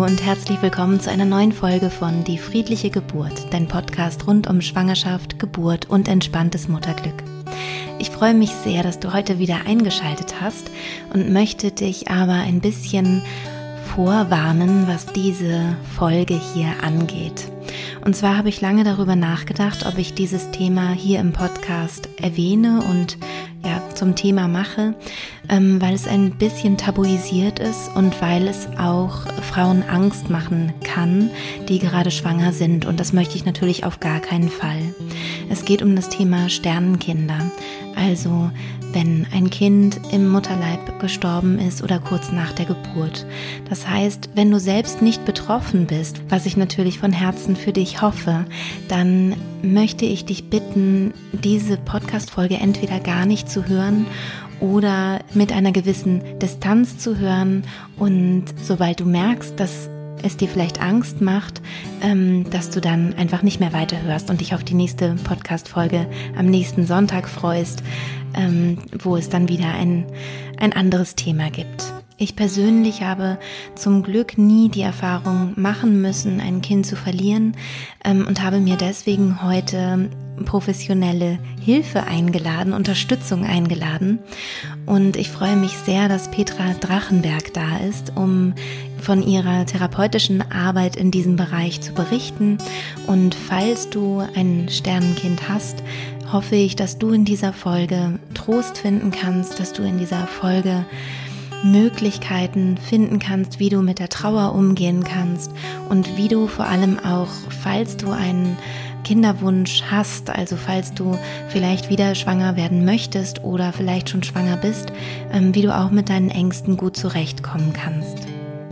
Hallo und herzlich willkommen zu einer neuen Folge von Die friedliche Geburt, dein Podcast rund um Schwangerschaft, Geburt und entspanntes Mutterglück. Ich freue mich sehr, dass du heute wieder eingeschaltet hast und möchte dich aber ein bisschen vorwarnen, was diese Folge hier angeht. Und zwar habe ich lange darüber nachgedacht, ob ich dieses Thema hier im Podcast erwähne und zum Thema mache, weil es ein bisschen tabuisiert ist und weil es auch Frauen Angst machen kann, die gerade schwanger sind. Und das möchte ich natürlich auf gar keinen Fall. Es geht um das Thema Sternenkinder. Also wenn ein Kind im Mutterleib gestorben ist oder kurz nach der Geburt. Das heißt, wenn du selbst nicht betroffen bist, was ich natürlich von Herzen für dich hoffe, dann möchte ich dich bitten, diese Podcast-Folge entweder gar nicht zu hören oder mit einer gewissen Distanz zu hören. Und sobald du merkst, dass es dir vielleicht Angst macht, dass du dann einfach nicht mehr weiterhörst und dich auf die nächste Podcast-Folge am nächsten Sonntag freust, wo es dann wieder ein anderes Thema gibt. Ich persönlich habe zum Glück nie die Erfahrung machen müssen, ein Kind zu verlieren, und habe mir deswegen heute professionelle Hilfe eingeladen, Unterstützung eingeladen. Und ich freue mich sehr, dass Petra Drachenberg da ist, um von ihrer therapeutischen Arbeit in diesem Bereich zu berichten. Und falls du ein Sternenkind hast, hoffe ich, dass du in dieser Folge Trost finden kannst, dass du in dieser Folge Möglichkeiten finden kannst, wie du mit der Trauer umgehen kannst und wie du vor allem auch, falls du einen Kinderwunsch hast, also falls du vielleicht wieder schwanger werden möchtest oder vielleicht schon schwanger bist, wie du auch mit deinen Ängsten gut zurechtkommen kannst.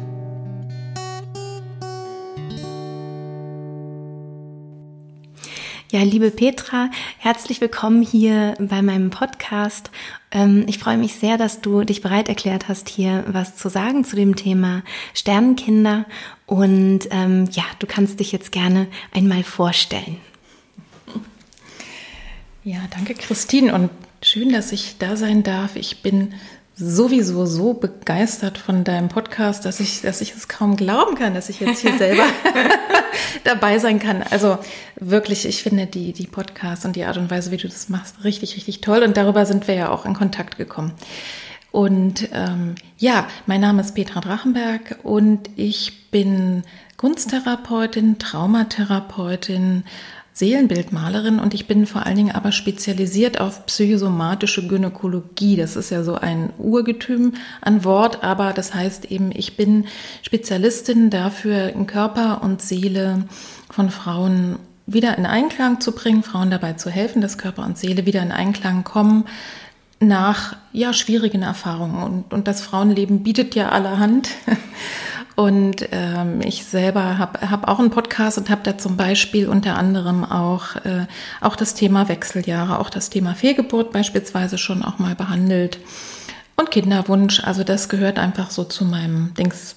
Ja, liebe Petra, herzlich willkommen hier bei meinem Podcast. Ich freue mich sehr, dass du dich bereit erklärt hast, hier was zu sagen zu dem Thema Sternenkinder. Und du kannst dich jetzt gerne einmal vorstellen. Ja, danke Christine und schön, dass ich da sein darf. Ich bin sowieso so begeistert von deinem Podcast, dass ich es kaum glauben kann, dass ich jetzt hier selber dabei sein kann. Also wirklich, ich finde die Podcasts und die Art und Weise, wie du das machst, richtig, richtig toll. Und darüber sind wir ja auch in Kontakt gekommen. Und mein Name ist Petra Drachenberg und ich bin Kunsttherapeutin, Traumatherapeutin, Seelenbildmalerin und ich bin vor allen Dingen aber spezialisiert auf psychosomatische Gynäkologie. Das ist ja so ein Urgetüm an Wort, aber das heißt eben, ich bin Spezialistin dafür, Körper und Seele von Frauen wieder in Einklang zu bringen, Frauen dabei zu helfen, dass Körper und Seele wieder in Einklang kommen nach schwierigen Erfahrungen. Und das Frauenleben bietet ja allerhand. Und ich selber hab auch einen Podcast und habe da zum Beispiel unter anderem auch das Thema Wechseljahre, auch das Thema Fehlgeburt beispielsweise schon auch mal behandelt und Kinderwunsch. Also das gehört einfach so zu meinem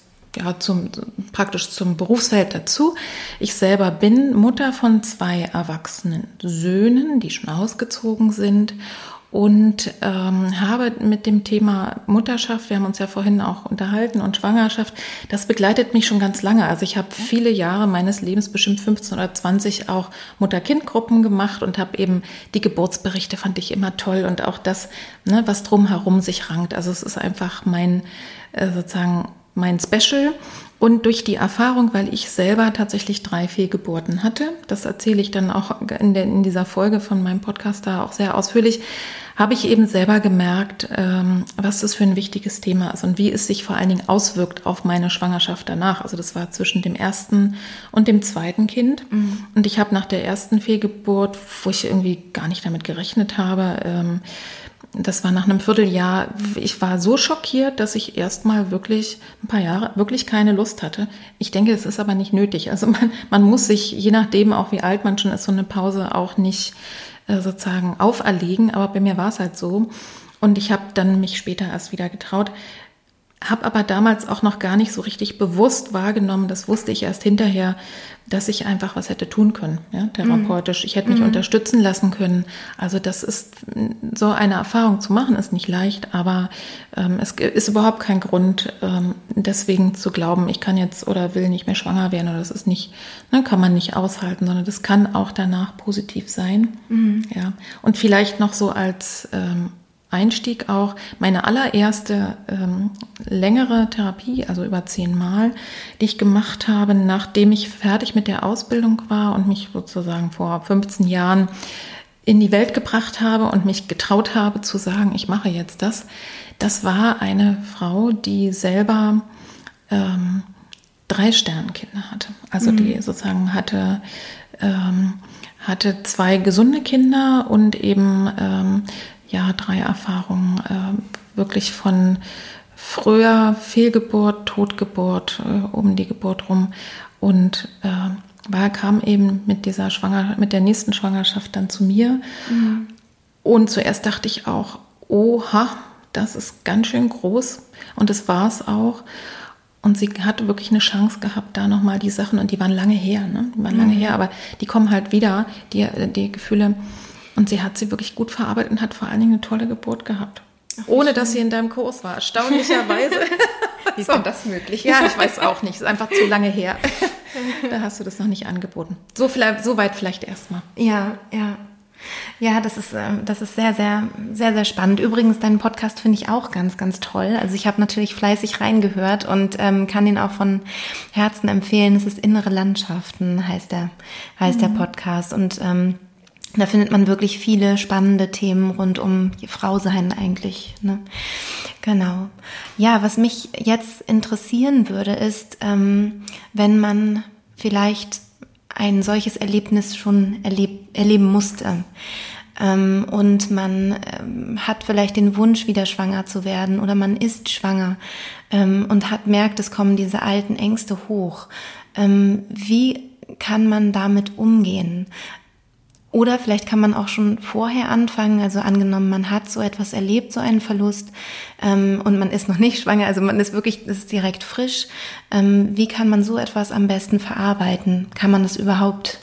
praktisch zum Berufsfeld dazu. Ich selber bin Mutter von 2 erwachsenen Söhnen, die schon ausgezogen sind. Und habe mit dem Thema Mutterschaft, wir haben uns ja vorhin auch unterhalten, und Schwangerschaft, das begleitet mich schon ganz lange. Also ich habe viele Jahre meines Lebens, bestimmt 15 oder 20, auch Mutter-Kind-Gruppen gemacht und habe eben die Geburtsberichte, fand ich immer toll und auch das, was drumherum sich rankt. Also es ist einfach mein Special. Und durch die Erfahrung, weil ich selber tatsächlich 3 Fehlgeburten hatte, das erzähle ich dann auch in dieser Folge von meinem Podcast da auch sehr ausführlich, habe ich eben selber gemerkt, was das für ein wichtiges Thema ist und wie es sich vor allen Dingen auswirkt auf meine Schwangerschaft danach. Also das war zwischen dem ersten und dem zweiten Kind. Mhm. Und ich habe nach der ersten Fehlgeburt, wo ich irgendwie gar nicht damit gerechnet habe, das war nach einem Vierteljahr, ich war so schockiert, dass ich erstmal wirklich ein paar Jahre wirklich keine Lust hatte. Ich denke, es ist aber nicht nötig. Also man muss sich, je nachdem auch wie alt man schon ist, so eine Pause auch nicht sozusagen auferlegen. Aber bei mir war es halt so. Und ich habe dann mich später erst wieder getraut. habe aber damals auch noch gar nicht so richtig bewusst wahrgenommen, das wusste ich erst hinterher, dass ich einfach was hätte tun können, ja, therapeutisch. Ich hätte mich unterstützen lassen können. Also das ist, so eine Erfahrung zu machen, ist nicht leicht, aber es ist überhaupt kein Grund, deswegen zu glauben, ich kann jetzt oder will nicht mehr schwanger werden oder das ist nicht, ne, kann man nicht aushalten, sondern das kann auch danach positiv sein. Ja. Und vielleicht noch so als Einstieg auch meine allererste längere Therapie, also über 10 Mal, die ich gemacht habe, nachdem ich fertig mit der Ausbildung war und mich sozusagen vor 15 Jahren in die Welt gebracht habe und mich getraut habe zu sagen, ich mache jetzt das. Das war eine Frau, die selber 3 Sternkinder hatte. Also die sozusagen hatte 2 gesunde Kinder und eben 3 Erfahrungen wirklich von früher Fehlgeburt, Totgeburt, um die Geburt rum und kam eben mit der nächsten Schwangerschaft dann zu mir. Und zuerst dachte ich auch, oha, das ist ganz schön groß und das war es auch. Und sie hatte wirklich eine Chance gehabt, da nochmal die Sachen, und die waren lange her, ne? Die waren lange her, aber die kommen halt wieder, die Gefühle. Und sie hat sie wirklich gut verarbeitet und hat vor allen Dingen eine tolle Geburt gehabt. Ach, ohne dass sie in deinem Kurs war, erstaunlicherweise. Wie ist denn das möglich? Ja, ich weiß auch nicht. Ist einfach zu lange her. Da hast du das noch nicht angeboten. So weit vielleicht erstmal. Ja. Ja, das ist sehr, sehr, sehr, sehr spannend. Übrigens, deinen Podcast finde ich auch ganz, ganz toll. Also ich habe natürlich fleißig reingehört und kann ihn auch von Herzen empfehlen. Es ist Innere Landschaften, heißt der Podcast. Und da findet man wirklich viele spannende Themen rund um Frau sein eigentlich, ne? Genau. Ja, was mich jetzt interessieren würde, ist, wenn man vielleicht ein solches Erlebnis schon erleben musste und man hat vielleicht den Wunsch, wieder schwanger zu werden, oder man ist schwanger und merkt, es kommen diese alten Ängste hoch. Wie kann man damit umgehen? Oder vielleicht kann man auch schon vorher anfangen, also angenommen, man hat so etwas erlebt, so einen Verlust, und man ist noch nicht schwanger, also man ist wirklich, das ist direkt frisch. Wie kann man so etwas am besten verarbeiten? Kann man das überhaupt?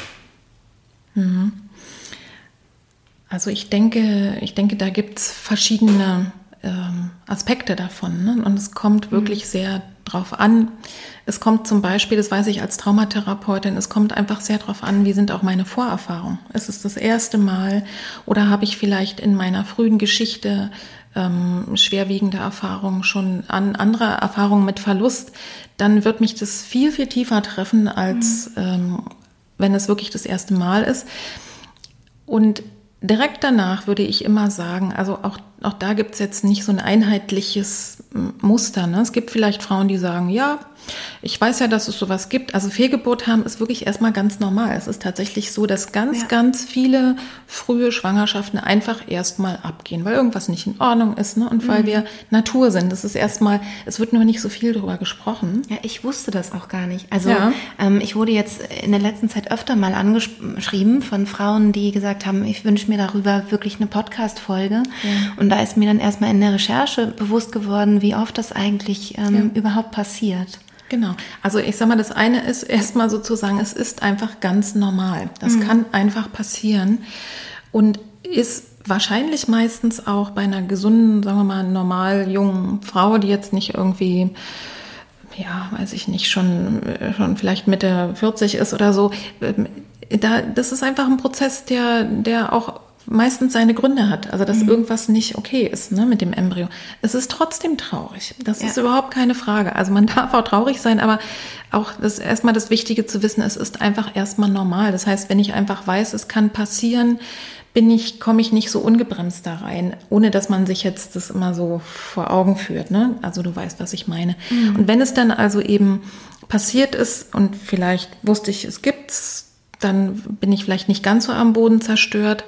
Also ich denke, da gibt's verschiedene Aspekte davon, ne? Und es kommt wirklich sehr drauf an. Es kommt zum Beispiel, das weiß ich als Traumatherapeutin, es kommt einfach sehr drauf an, wie sind auch meine Vorerfahrungen. Ist es das erste Mal oder habe ich vielleicht in meiner frühen Geschichte schwerwiegende Erfahrungen, schon andere Erfahrungen mit Verlust, dann wird mich das viel, viel tiefer treffen, als wenn es wirklich das erste Mal ist. Und direkt danach würde ich immer sagen, also auch da gibt es jetzt nicht so ein einheitliches Muster, ne? Es gibt vielleicht Frauen, die sagen, ja, ich weiß ja, dass es sowas gibt. Also Fehlgeburt haben ist wirklich erstmal ganz normal. Es ist tatsächlich so, dass ganz viele frühe Schwangerschaften einfach erstmal abgehen, weil irgendwas nicht in Ordnung ist, ne? Und weil wir Natur sind. Das ist erstmal, es wird nur nicht so viel darüber gesprochen. Ja, ich wusste das auch gar nicht. Also ich wurde jetzt in der letzten Zeit öfter mal angeschrieben von Frauen, die gesagt haben, ich wünsche mir darüber wirklich eine Podcast-Folge. Ja. Und da ist mir dann erstmal in der Recherche bewusst geworden, wie oft das eigentlich überhaupt passiert. Genau. Also ich sag mal, das eine ist erstmal sozusagen, es ist einfach ganz normal. Das kann einfach passieren und ist wahrscheinlich meistens auch bei einer gesunden, sagen wir mal, normal jungen Frau, die jetzt nicht irgendwie, ja, weiß ich nicht, schon vielleicht Mitte 40 ist oder so. Das ist einfach ein Prozess, der auch meistens seine Gründe hat, also dass irgendwas nicht okay ist, ne, mit dem Embryo. Es ist trotzdem traurig, das ist überhaupt keine Frage. Also man darf auch traurig sein, aber auch das erstmal das Wichtige zu wissen, es ist einfach erstmal normal. Das heißt, wenn ich einfach weiß, es kann passieren, komme ich nicht so ungebremst da rein, ohne dass man sich jetzt das immer so vor Augen führt, ne? Also du weißt, was ich meine. Und wenn es dann also eben passiert ist und vielleicht wusste ich, es gibt's, dann bin ich vielleicht nicht ganz so am Boden zerstört.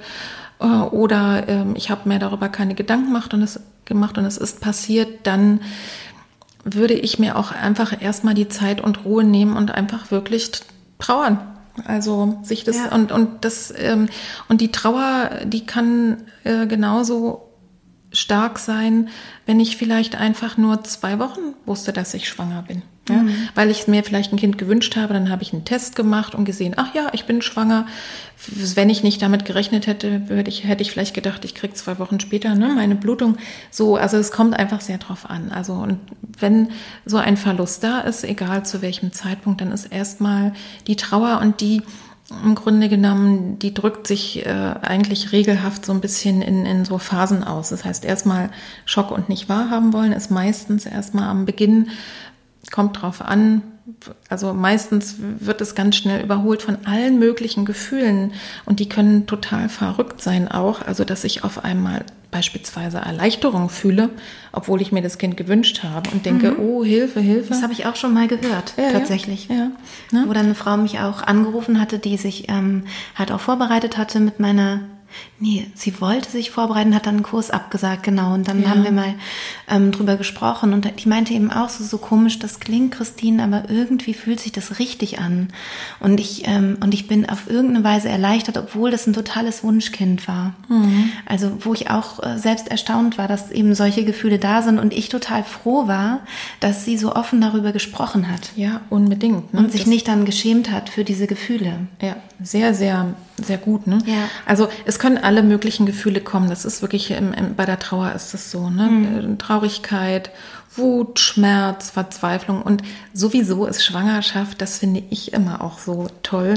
Oder ich habe mir darüber keine Gedanken gemacht und es ist passiert, dann würde ich mir auch einfach erstmal die Zeit und Ruhe nehmen und einfach wirklich trauern. Also sich das und die Trauer, die kann genauso stark sein, wenn ich vielleicht einfach nur 2 Wochen wusste, dass ich schwanger bin. Ja? Weil ich mir vielleicht ein Kind gewünscht habe, dann habe ich einen Test gemacht und gesehen, ach ja, ich bin schwanger. Wenn ich nicht damit gerechnet hätte, hätte ich vielleicht gedacht, ich kriege 2 Wochen später meine Blutung. So, also es kommt einfach sehr drauf an. Also und wenn so ein Verlust da ist, egal zu welchem Zeitpunkt, dann ist erstmal die Trauer und die im Grunde genommen, die drückt sich eigentlich regelhaft so ein bisschen in so Phasen aus. Das heißt, erstmal Schock und nicht wahrhaben wollen ist meistens erstmal am Beginn, kommt drauf an, also meistens wird es ganz schnell überholt von allen möglichen Gefühlen und die können total verrückt sein auch, also dass ich auf einmal beispielsweise Erleichterung fühle, obwohl ich mir das Kind gewünscht habe und denke, oh, Hilfe, Hilfe. Das habe ich auch schon mal gehört, tatsächlich. Ja. Ne? Wo dann eine Frau mich auch angerufen hatte, die sich halt auch vorbereitet hatte mit meiner... Nee, sie wollte sich vorbereiten, hat dann einen Kurs abgesagt, genau. Und dann haben wir mal drüber gesprochen und die meinte eben auch so komisch, das klingt, Christine, aber irgendwie fühlt sich das richtig an. Und ich bin auf irgendeine Weise erleichtert, obwohl das ein totales Wunschkind war. Also wo ich auch selbst erstaunt war, dass eben solche Gefühle da sind und ich total froh war, dass sie so offen darüber gesprochen hat. Ja, unbedingt. Ne? Und sich nicht dann geschämt hat für diese Gefühle. Ja, sehr, sehr, sehr gut. Ne? Ja. Also es können alle möglichen Gefühle kommen. Das ist wirklich, bei der Trauer ist es so. Ne? Traurigkeit, Wut, Schmerz, Verzweiflung und sowieso ist Schwangerschaft, das finde ich immer auch so toll,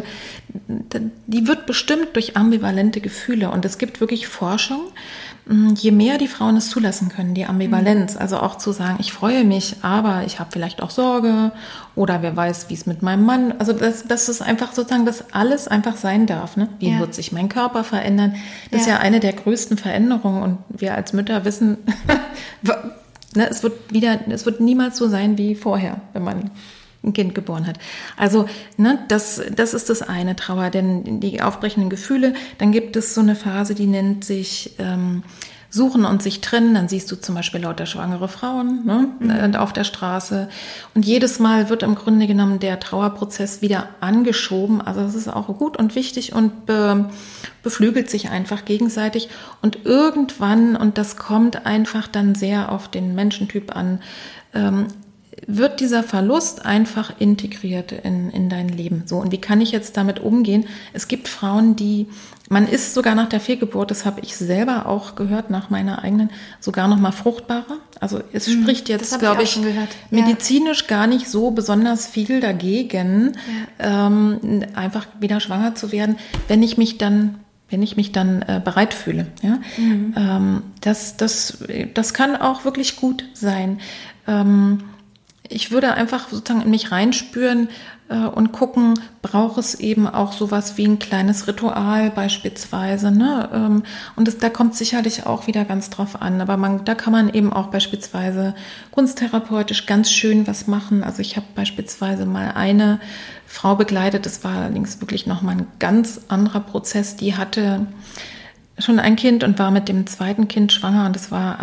die wird bestimmt durch ambivalente Gefühle und es gibt wirklich Forschung, je mehr die Frauen es zulassen können, die Ambivalenz, also auch zu sagen, ich freue mich, aber ich habe vielleicht auch Sorge oder wer weiß, wie es mit meinem Mann, also das ist einfach sozusagen, dass alles einfach sein darf. Ne? Wie wird sich mein Körper verändern? Das ist ja eine der größten Veränderungen und wir als Mütter wissen, ne, es wird niemals so sein wie vorher, wenn man ein Kind geboren hat. Also, ne, das ist das eine, Trauer, denn die aufbrechenden Gefühle, dann gibt es so eine Phase, die nennt sich Suchen und sich trennen. Dann siehst du zum Beispiel lauter schwangere Frauen auf der Straße. Und jedes Mal wird im Grunde genommen der Trauerprozess wieder angeschoben. Also das ist auch gut und wichtig und beflügelt sich einfach gegenseitig. Und irgendwann, und das kommt einfach dann sehr auf den Menschentyp an, wird dieser Verlust einfach integriert in dein Leben. So, und wie kann ich jetzt damit umgehen? Es gibt Frauen, man ist sogar nach der Fehlgeburt, das habe ich selber auch gehört, nach meiner eigenen, sogar noch mal fruchtbarer. Also es spricht jetzt, glaube ich, medizinisch gar nicht so besonders viel dagegen, einfach wieder schwanger zu werden, wenn ich mich dann bereit fühle. Ja? Das kann auch wirklich gut sein. Ich würde einfach sozusagen in mich reinspüren und gucken, braucht es eben auch sowas wie ein kleines Ritual beispielsweise. Ne? Und da kommt sicherlich auch wieder ganz drauf an. Aber da kann man eben auch beispielsweise kunsttherapeutisch ganz schön was machen. Also ich habe beispielsweise mal eine Frau begleitet, das war allerdings wirklich nochmal ein ganz anderer Prozess. Die hatte schon ein Kind und war mit dem zweiten Kind schwanger und das war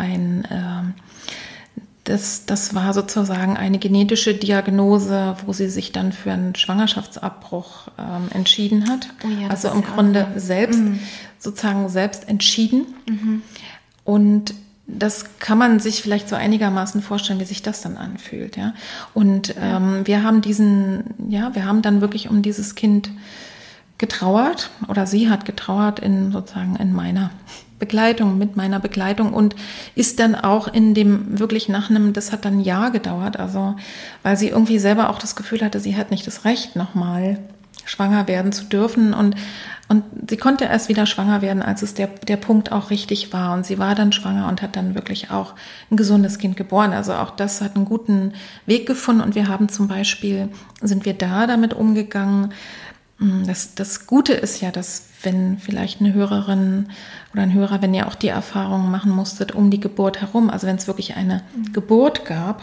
das war sozusagen eine genetische Diagnose, wo sie sich dann für einen Schwangerschaftsabbruch entschieden hat. Oh ja, also im Grunde selbst entschieden. Und das kann man sich vielleicht so einigermaßen vorstellen, wie sich das dann anfühlt. Ja? Und wir haben dann wirklich um dieses Kind getrauert oder sie hat getrauert mit meiner Begleitung und ist dann auch das hat dann ein Jahr gedauert, also weil sie irgendwie selber auch das Gefühl hatte, sie hat nicht das Recht, nochmal schwanger werden zu dürfen und sie konnte erst wieder schwanger werden, als es der Punkt auch richtig war und sie war dann schwanger und hat dann wirklich auch ein gesundes Kind geboren, also auch das hat einen guten Weg gefunden und wir haben zum Beispiel, sind wir damit umgegangen. Das Gute ist ja, dass wenn vielleicht eine Hörerin oder ein Hörer, wenn ihr auch die Erfahrung machen musstet um die Geburt herum, also wenn es wirklich eine Geburt gab,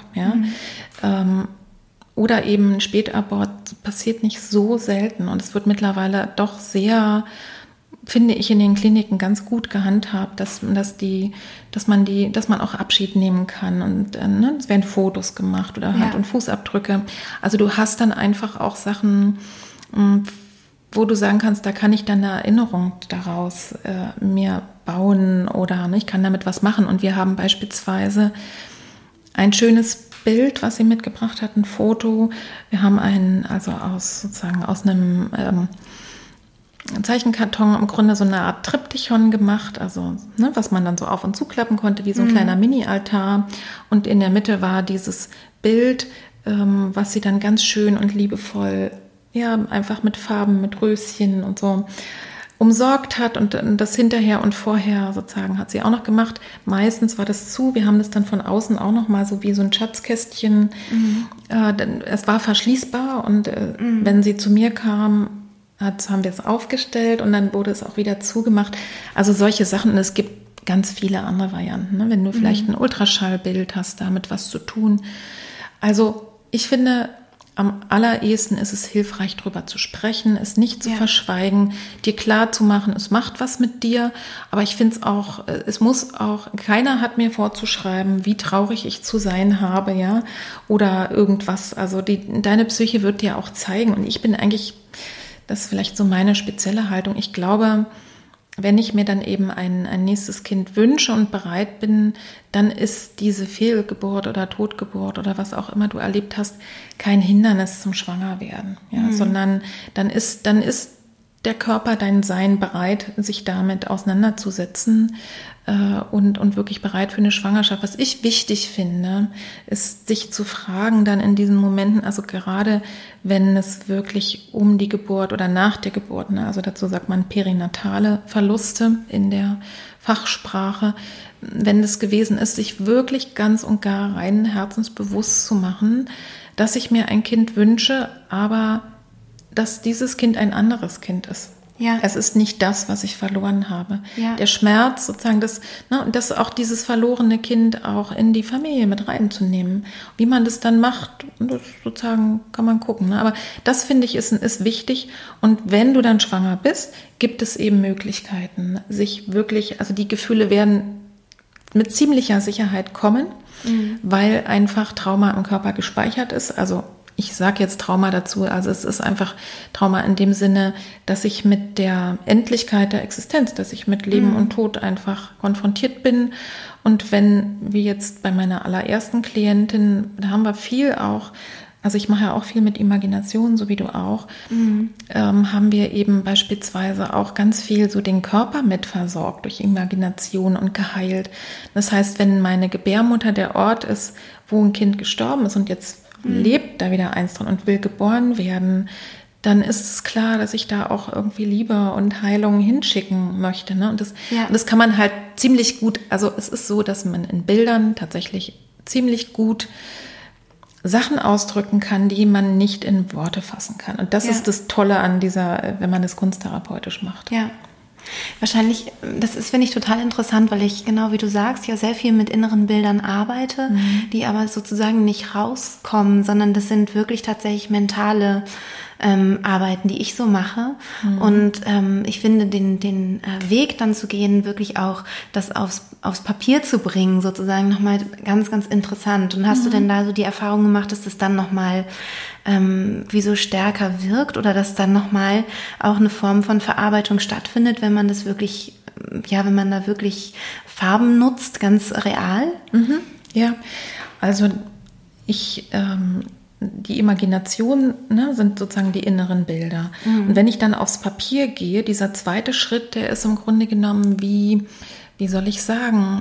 oder eben ein Spätabort, passiert nicht so selten und es wird mittlerweile doch sehr, finde ich, in den Kliniken ganz gut gehandhabt, dass man auch Abschied nehmen kann und es werden Fotos gemacht oder Hand- und Fußabdrücke. Also du hast dann einfach auch Sachen, wo du sagen kannst, da kann ich dann eine Erinnerung daraus mir bauen oder ich kann damit was machen. Und wir haben beispielsweise ein schönes Bild, was sie mitgebracht hat, ein Foto. Wir haben aus einem Zeichenkarton im Grunde so eine Art Triptychon gemacht, was man dann so auf und zuklappen konnte, wie so ein kleiner Mini-Altar. Und in der Mitte war dieses Bild, was sie dann ganz schön und liebevoll, einfach mit Farben, mit Röschen und so umsorgt hat, und das hinterher und vorher sozusagen hat sie auch noch gemacht. Meistens war das zu, wir haben das dann von außen auch noch mal so wie so ein Schatzkästchen. Es war verschließbar, und wenn sie zu mir kam, haben wir es aufgestellt und dann wurde es auch wieder zugemacht. Also solche Sachen, und es gibt ganz viele andere Varianten, ne? Wenn du vielleicht ein Ultraschallbild hast, damit was zu tun. Also ich finde, am allerersten ist es hilfreich, drüber zu sprechen, es nicht zu verschweigen, dir klar zu machen, es macht was mit dir. Aber ich finde es muss auch, keiner hat mir vorzuschreiben, wie traurig ich zu sein habe, oder irgendwas. Also deine Psyche wird dir auch zeigen. Und ich bin eigentlich, das ist vielleicht so meine spezielle Haltung. Ich glaube, wenn ich mir dann eben ein nächstes Kind wünsche und bereit bin, dann ist diese Fehlgeburt oder Totgeburt oder was auch immer du erlebt hast, kein Hindernis zum Schwangerwerden, sondern dann ist der Körper, dein Sein bereit, sich damit auseinanderzusetzen und wirklich bereit für eine Schwangerschaft. Was ich wichtig finde, ist, sich zu fragen dann in diesen Momenten, also gerade wenn es wirklich um die Geburt oder nach der Geburt, also dazu sagt man perinatale Verluste in der Fachsprache, wenn das gewesen ist, sich wirklich ganz und gar rein herzensbewusst zu machen, dass ich mir ein Kind wünsche, aber dass dieses Kind ein anderes Kind ist. Ja. Es ist nicht das, was ich verloren habe. Ja. Der Schmerz sozusagen, das auch dieses verlorene Kind auch in die Familie mit reinzunehmen. Wie man das dann macht, das sozusagen kann man gucken. Aber das, finde ich, ist wichtig. Und wenn du dann schwanger bist, gibt es eben Möglichkeiten, sich wirklich, also die Gefühle werden mit ziemlicher Sicherheit kommen, weil einfach Trauma im Körper gespeichert ist. Also ich sage jetzt Trauma dazu, also es ist einfach Trauma in dem Sinne, dass ich mit der Endlichkeit der Existenz, dass ich mit Leben und Tod einfach konfrontiert bin. Und wenn, wie jetzt bei meiner allerersten Klientin, da haben wir viel auch, also ich mache ja auch viel mit Imagination, so wie du auch, haben wir eben beispielsweise auch ganz viel so den Körper mit versorgt durch Imagination und geheilt. Das heißt, wenn meine Gebärmutter der Ort ist, wo ein Kind gestorben ist und jetzt lebt da wieder eins drin und will geboren werden, dann ist es klar, dass ich da auch irgendwie Liebe und Heilung hinschicken möchte. Ne? Und das kann man halt ziemlich gut, also es ist so, dass man in Bildern tatsächlich ziemlich gut Sachen ausdrücken kann, die man nicht in Worte fassen kann. Und das ist das Tolle an wenn man das kunsttherapeutisch macht. Ja. Wahrscheinlich, das ist, finde ich, total interessant, weil ich, genau wie du sagst, ja sehr viel mit inneren Bildern arbeite, die aber sozusagen nicht rauskommen, sondern das sind wirklich tatsächlich mentale Arbeiten, die ich so mache. Und ich finde den Weg dann zu gehen, wirklich auch das aufs Papier zu bringen, sozusagen nochmal ganz, ganz interessant. Und hast du denn da so die Erfahrung gemacht, dass das dann nochmal wie so stärker wirkt oder dass dann nochmal auch eine Form von Verarbeitung stattfindet, wenn man das wirklich, wenn man da wirklich Farben nutzt, ganz real? Ja, also die Imagination, sind sozusagen die inneren Bilder. Und wenn ich dann aufs Papier gehe, dieser zweite Schritt, der ist im Grunde genommen wie soll ich sagen,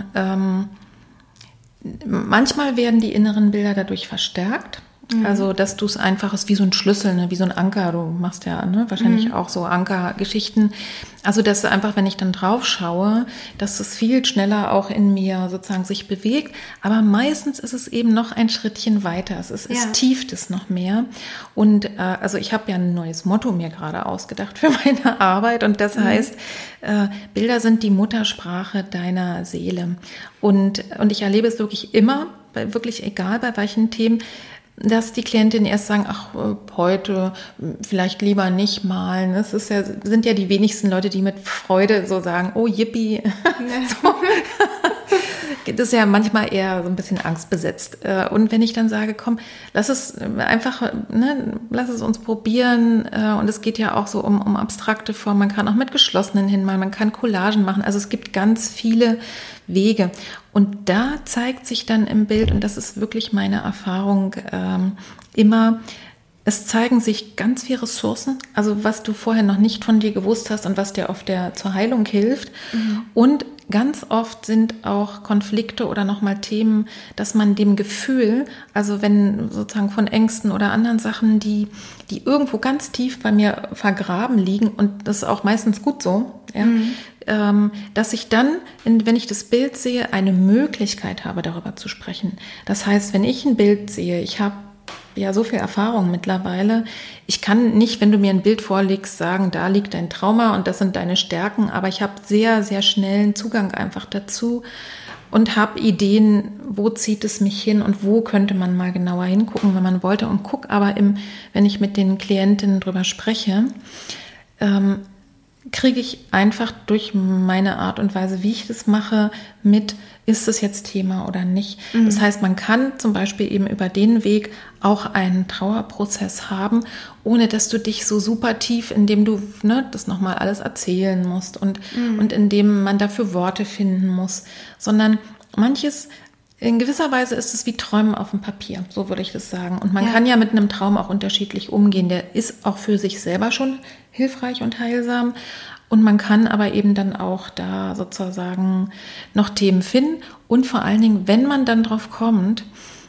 manchmal werden die inneren Bilder dadurch verstärkt. Also, dass du es einfach ist wie so ein Schlüssel, wie so ein Anker. Du machst ja wahrscheinlich auch so Ankergeschichten. Also, dass einfach, wenn ich dann drauf schaue, dass es viel schneller auch in mir sozusagen sich bewegt. Aber meistens ist es eben noch ein Schrittchen weiter. Es tieft es noch mehr. Und also ich habe ja ein neues Motto mir gerade ausgedacht für meine Arbeit. Und das heißt, Bilder sind die Muttersprache deiner Seele. Und ich erlebe es wirklich immer, wirklich egal bei welchen Themen, dass die Klientinnen erst sagen, ach, heute vielleicht lieber nicht malen. Das sind ja die wenigsten Leute, die mit Freude so sagen, oh, yippie. So. das ist ja manchmal eher so ein bisschen angstbesetzt. Und wenn ich dann sage, komm, lass es einfach, lass es uns probieren. Und es geht ja auch so um abstrakte Formen. Man kann auch mit geschlossenen hinmalen, man kann Collagen machen. Also es gibt ganz viele Wege. Und da zeigt sich dann im Bild, und das ist wirklich meine Erfahrung, immer, es zeigen sich ganz viele Ressourcen, also was du vorher noch nicht von dir gewusst hast und was dir zur Heilung hilft. Und ganz oft sind auch Konflikte oder nochmal Themen, dass man dem Gefühl, also wenn sozusagen von Ängsten oder anderen Sachen, die irgendwo ganz tief bei mir vergraben liegen, und das ist auch meistens gut so, dass ich dann, wenn ich das Bild sehe, eine Möglichkeit habe, darüber zu sprechen. Das heißt, wenn ich ein Bild sehe, ich habe ja so viel Erfahrung mittlerweile. Ich kann nicht, wenn du mir ein Bild vorlegst, sagen, da liegt dein Trauma und das sind deine Stärken, aber ich habe sehr, sehr schnellen Zugang einfach dazu und habe Ideen, wo zieht es mich hin und wo könnte man mal genauer hingucken, wenn man wollte. Und guck aber wenn ich mit den Klientinnen drüber spreche, kriege ich einfach durch meine Art und Weise, wie ich das mache, mit, ist es jetzt Thema oder nicht. Das heißt, man kann zum Beispiel eben über den Weg auch einen Trauerprozess haben, ohne dass du dich so super tief, indem du das nochmal alles erzählen musst und indem man dafür Worte finden muss, sondern manches, in gewisser Weise ist es wie Träumen auf dem Papier, so würde ich das sagen. Und man kann ja mit einem Traum auch unterschiedlich umgehen. Der ist auch für sich selber schon hilfreich und heilsam. Und man kann aber eben dann auch da sozusagen noch Themen finden. Und vor allen Dingen, wenn man dann drauf kommt,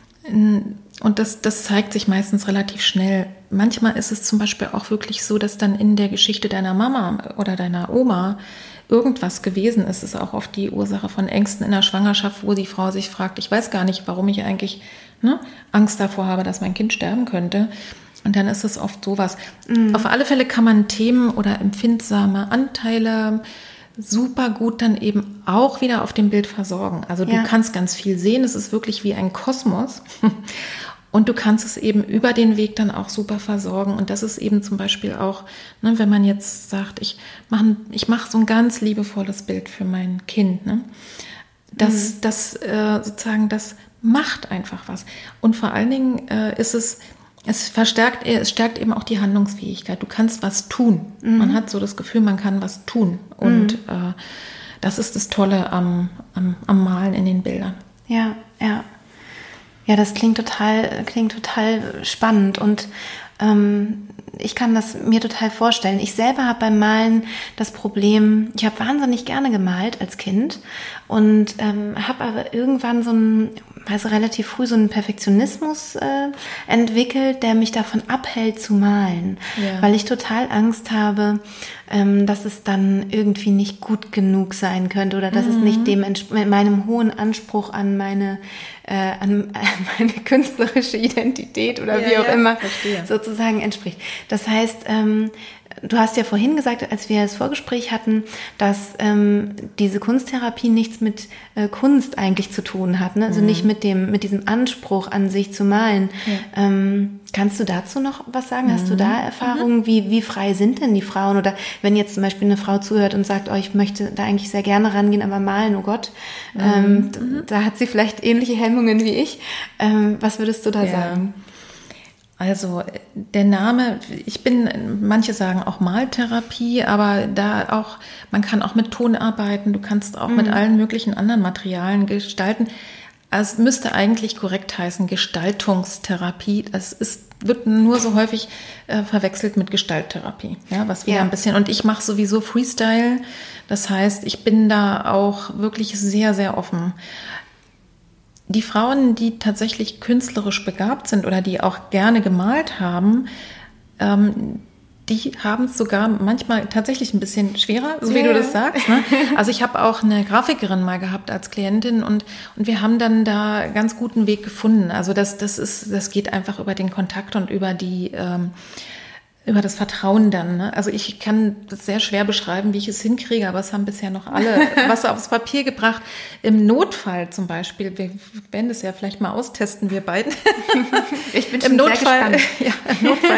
und das zeigt sich meistens relativ schnell. Manchmal ist es zum Beispiel auch wirklich so, dass dann in der Geschichte deiner Mama oder deiner Oma irgendwas gewesen ist. Es ist auch oft die Ursache von Ängsten in der Schwangerschaft, wo die Frau sich fragt, ich weiß gar nicht, warum ich eigentlich Angst davor habe, dass mein Kind sterben könnte. Und dann ist es oft sowas. Auf alle Fälle kann man Themen oder empfindsame Anteile super gut dann eben auch wieder auf dem Bild versorgen. Also du kannst ganz viel sehen. Es ist wirklich wie ein Kosmos. Und du kannst es eben über den Weg dann auch super versorgen. Und das ist eben zum Beispiel auch, wenn man jetzt sagt, ich mache so ein ganz liebevolles Bild für mein Kind. Das sozusagen, das macht einfach was. Und vor allen Dingen es stärkt eben auch die Handlungsfähigkeit. Du kannst was tun. Man hat so das Gefühl, man kann was tun. Und das ist das Tolle am Malen in den Bildern. Ja. Ja, das klingt total spannend und ich kann das mir total vorstellen. Ich selber habe beim Malen das Problem, ich habe wahnsinnig gerne gemalt als Kind und habe aber irgendwann relativ früh so einen Perfektionismus entwickelt, der mich davon abhält zu malen, weil ich total Angst habe, dass es dann irgendwie nicht gut genug sein könnte oder dass es nicht meinem hohen Anspruch an meine künstlerische Identität oder wie auch immer sozusagen entspricht. Das heißt, du hast ja vorhin gesagt, als wir das Vorgespräch hatten, dass diese Kunsttherapie nichts mit Kunst eigentlich zu tun hat, ne? Also nicht mit diesem Anspruch an sich zu malen. Ja. Kannst du dazu noch was sagen? Hast du da Erfahrungen? Wie frei sind denn die Frauen? Oder wenn jetzt zum Beispiel eine Frau zuhört und sagt, ich möchte da eigentlich sehr gerne rangehen, aber malen, oh Gott, da hat sie vielleicht ähnliche Hemmungen wie ich. Was würdest du da sagen? Also der Name, manche sagen auch Maltherapie, aber da auch, man kann auch mit Ton arbeiten, du kannst auch mit allen möglichen anderen Materialien gestalten. Also es müsste eigentlich korrekt heißen Gestaltungstherapie. Wird nur so häufig verwechselt mit Gestalttherapie, was wieder ein bisschen, und ich mache sowieso Freestyle, das heißt, ich bin da auch wirklich sehr, sehr offen. Die Frauen, die tatsächlich künstlerisch begabt sind oder die auch gerne gemalt haben, die haben es sogar manchmal tatsächlich ein bisschen schwerer, so wie du das sagst. Ne? Also ich habe auch eine Grafikerin mal gehabt als Klientin und wir haben dann da einen ganz guten Weg gefunden. Also das geht einfach über den Kontakt und über über das Vertrauen dann. Ne? Also ich kann das sehr schwer beschreiben, wie ich es hinkriege, aber es haben bisher noch alle was aufs Papier gebracht. Im Notfall zum Beispiel, wir werden das ja vielleicht mal austesten, wir beiden. Ich bin schon sehr gespannt. Im Notfall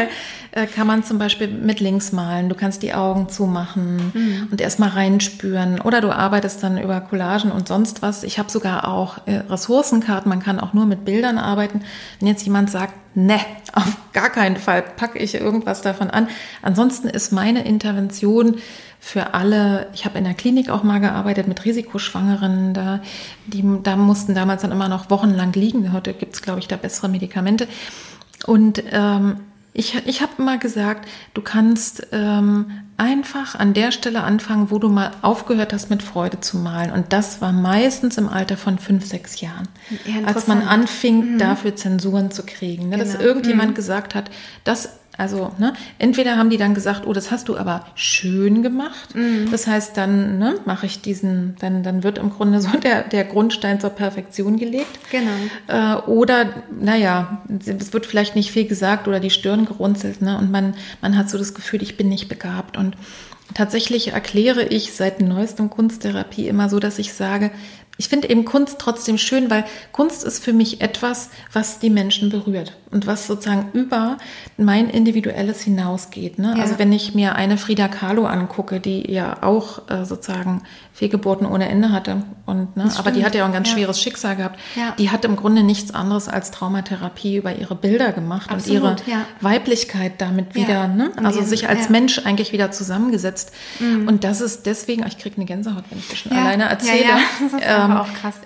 kann man zum Beispiel mit links malen. Du kannst die Augen zumachen und erstmal reinspüren. Oder du arbeitest dann über Collagen und sonst was. Ich habe sogar auch Ressourcenkarten. Man kann auch nur mit Bildern arbeiten. Wenn jetzt jemand sagt, ne, auf gar keinen Fall packe ich irgendwas davon an. Ansonsten ist meine Intervention für alle, ich habe in der Klinik auch mal gearbeitet mit Risikoschwangeren, da mussten damals dann immer noch wochenlang liegen. Heute gibt es, glaube ich, da bessere Medikamente. Und ich habe immer gesagt, du kannst einfach an der Stelle anfangen, wo du mal aufgehört hast, mit Freude zu malen. Und das war meistens im Alter von 5, 6 Jahren, als man anfing, dafür Zensuren zu kriegen. Ne? Dass irgendjemand gesagt hat, entweder haben die dann gesagt, oh, das hast du aber schön gemacht. Das heißt, dann mache ich dann wird im Grunde so der Grundstein zur Perfektion gelegt. Genau. Oder, es wird vielleicht nicht viel gesagt oder die Stirn gerunzelt, ne? Und man hat so das Gefühl, ich bin nicht begabt. Und tatsächlich erkläre ich seit neuestem Kunsttherapie immer so, dass ich sage, ich finde eben Kunst trotzdem schön, weil Kunst ist für mich etwas, was die Menschen berührt und was sozusagen über mein Individuelles hinausgeht. Ne? Ja. Also wenn ich mir eine Frida Kahlo angucke, die ja auch sozusagen Fehlgeburten ohne Ende hatte, aber die hat ja auch ein ganz schweres Schicksal gehabt. Ja. Die hat im Grunde nichts anderes als Traumatherapie über ihre Bilder gemacht. Absolut, und ihre Weiblichkeit damit wieder, also sich als Mensch eigentlich wieder zusammengesetzt. Und das ist deswegen, ich kriege eine Gänsehaut, wenn ich das schon alleine erzähle. Ja, das ist aber auch krass.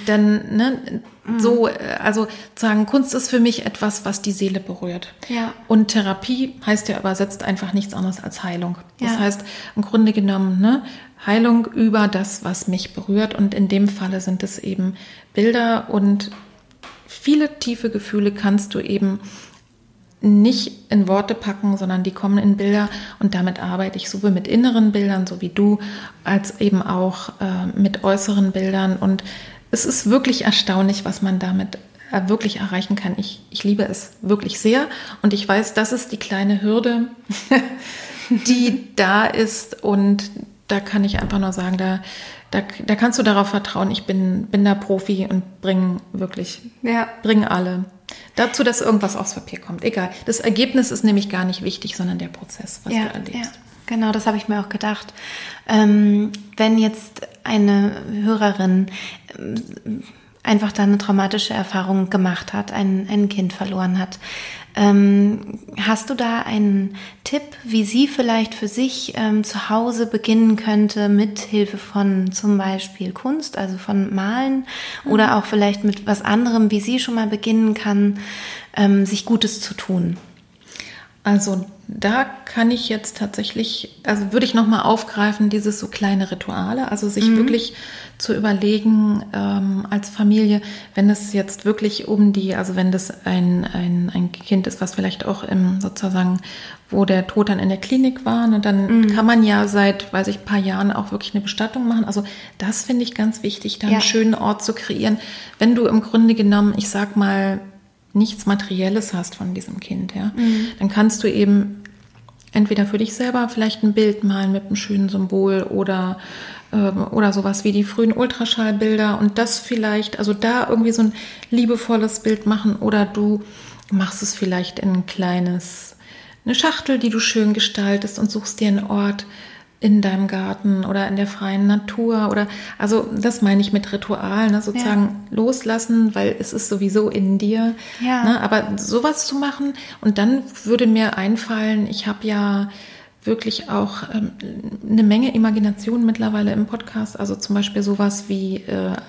Also sagen, Kunst ist für mich etwas, was die Seele berührt. Ja. Und Therapie heißt ja übersetzt einfach nichts anderes als Heilung. Das heißt im Grunde genommen, Heilung über das, was mich berührt. Und in dem Falle sind es eben Bilder und viele tiefe Gefühle kannst du eben nicht in Worte packen, sondern die kommen in Bilder und damit arbeite ich sowohl mit inneren Bildern, so wie du, als eben auch mit äußeren Bildern und es ist wirklich erstaunlich, was man damit wirklich erreichen kann. Ich liebe es wirklich sehr und ich weiß, das ist die kleine Hürde, die da ist und da kann ich einfach nur sagen, da kannst du darauf vertrauen, ich bin da Profi und bring alle. Dazu, dass irgendwas aufs Papier kommt. Egal. Das Ergebnis ist nämlich gar nicht wichtig, sondern der Prozess, was du erlebst. Ja. Genau, das habe ich mir auch gedacht. Wenn jetzt eine Hörerin einfach da eine traumatische Erfahrung gemacht hat, ein Kind verloren hat, hast du da einen Tipp, wie sie vielleicht für sich zu Hause beginnen könnte mit Hilfe von zum Beispiel Kunst, also von Malen oder auch vielleicht mit was anderem, wie sie schon mal beginnen kann, sich Gutes zu tun? Also da kann ich jetzt tatsächlich, also würde ich nochmal aufgreifen, dieses so kleine Rituale, also sich wirklich zu überlegen als Familie, wenn es jetzt wirklich also wenn das ein Kind ist, was vielleicht auch sozusagen, wo der Tod dann in der Klinik war, ne, dann kann man ja seit, ein paar Jahren auch wirklich eine Bestattung machen. Also das finde ich ganz wichtig, da einen schönen Ort zu kreieren. Wenn du im Grunde genommen, ich sag mal, nichts Materielles hast von diesem Kind, dann kannst du eben entweder für dich selber vielleicht ein Bild malen mit einem schönen Symbol oder sowas wie die frühen Ultraschallbilder und das vielleicht, also da irgendwie so ein liebevolles Bild machen oder du machst es vielleicht in eine Schachtel, die du schön gestaltest und suchst dir einen Ort in deinem Garten oder in der freien Natur oder, also das meine ich mit Ritual, ne, sozusagen loslassen, weil es ist sowieso in dir, ne, aber sowas zu machen und dann würde mir einfallen, ich habe ja wirklich auch eine Menge Imagination mittlerweile im Podcast, also zum Beispiel sowas wie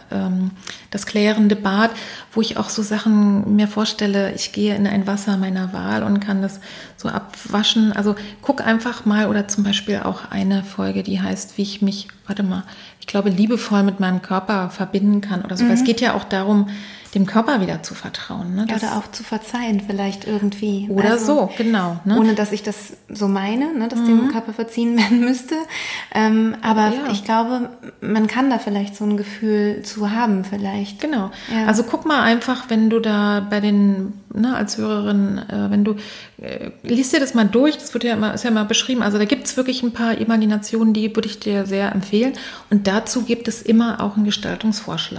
das klärende Bad, wo ich auch so Sachen mir vorstelle, ich gehe in ein Wasser meiner Wahl und kann das so abwaschen. Also guck einfach mal oder zum Beispiel auch eine Folge, die heißt, wie ich mich, ich glaube, liebevoll mit meinem Körper verbinden kann oder so. Weil es geht ja auch darum, dem Körper wieder zu vertrauen. Ne? Oder auch zu verzeihen vielleicht irgendwie. Oder also, so, genau. Ne? Ohne, dass ich das so meine, ne, dass dem Körper verziehen werden müsste. Aber ich glaube, man kann da vielleicht so ein Gefühl zu haben vielleicht. Genau. Ja. Also guck mal einfach, wenn du da bei den, als Hörerin, wenn du, liest dir das mal durch, das wird ist ja immer beschrieben. Also da gibt es wirklich ein paar Imaginationen, die würde ich dir sehr empfehlen. Und dazu gibt es immer auch einen Gestaltungsvorschlag.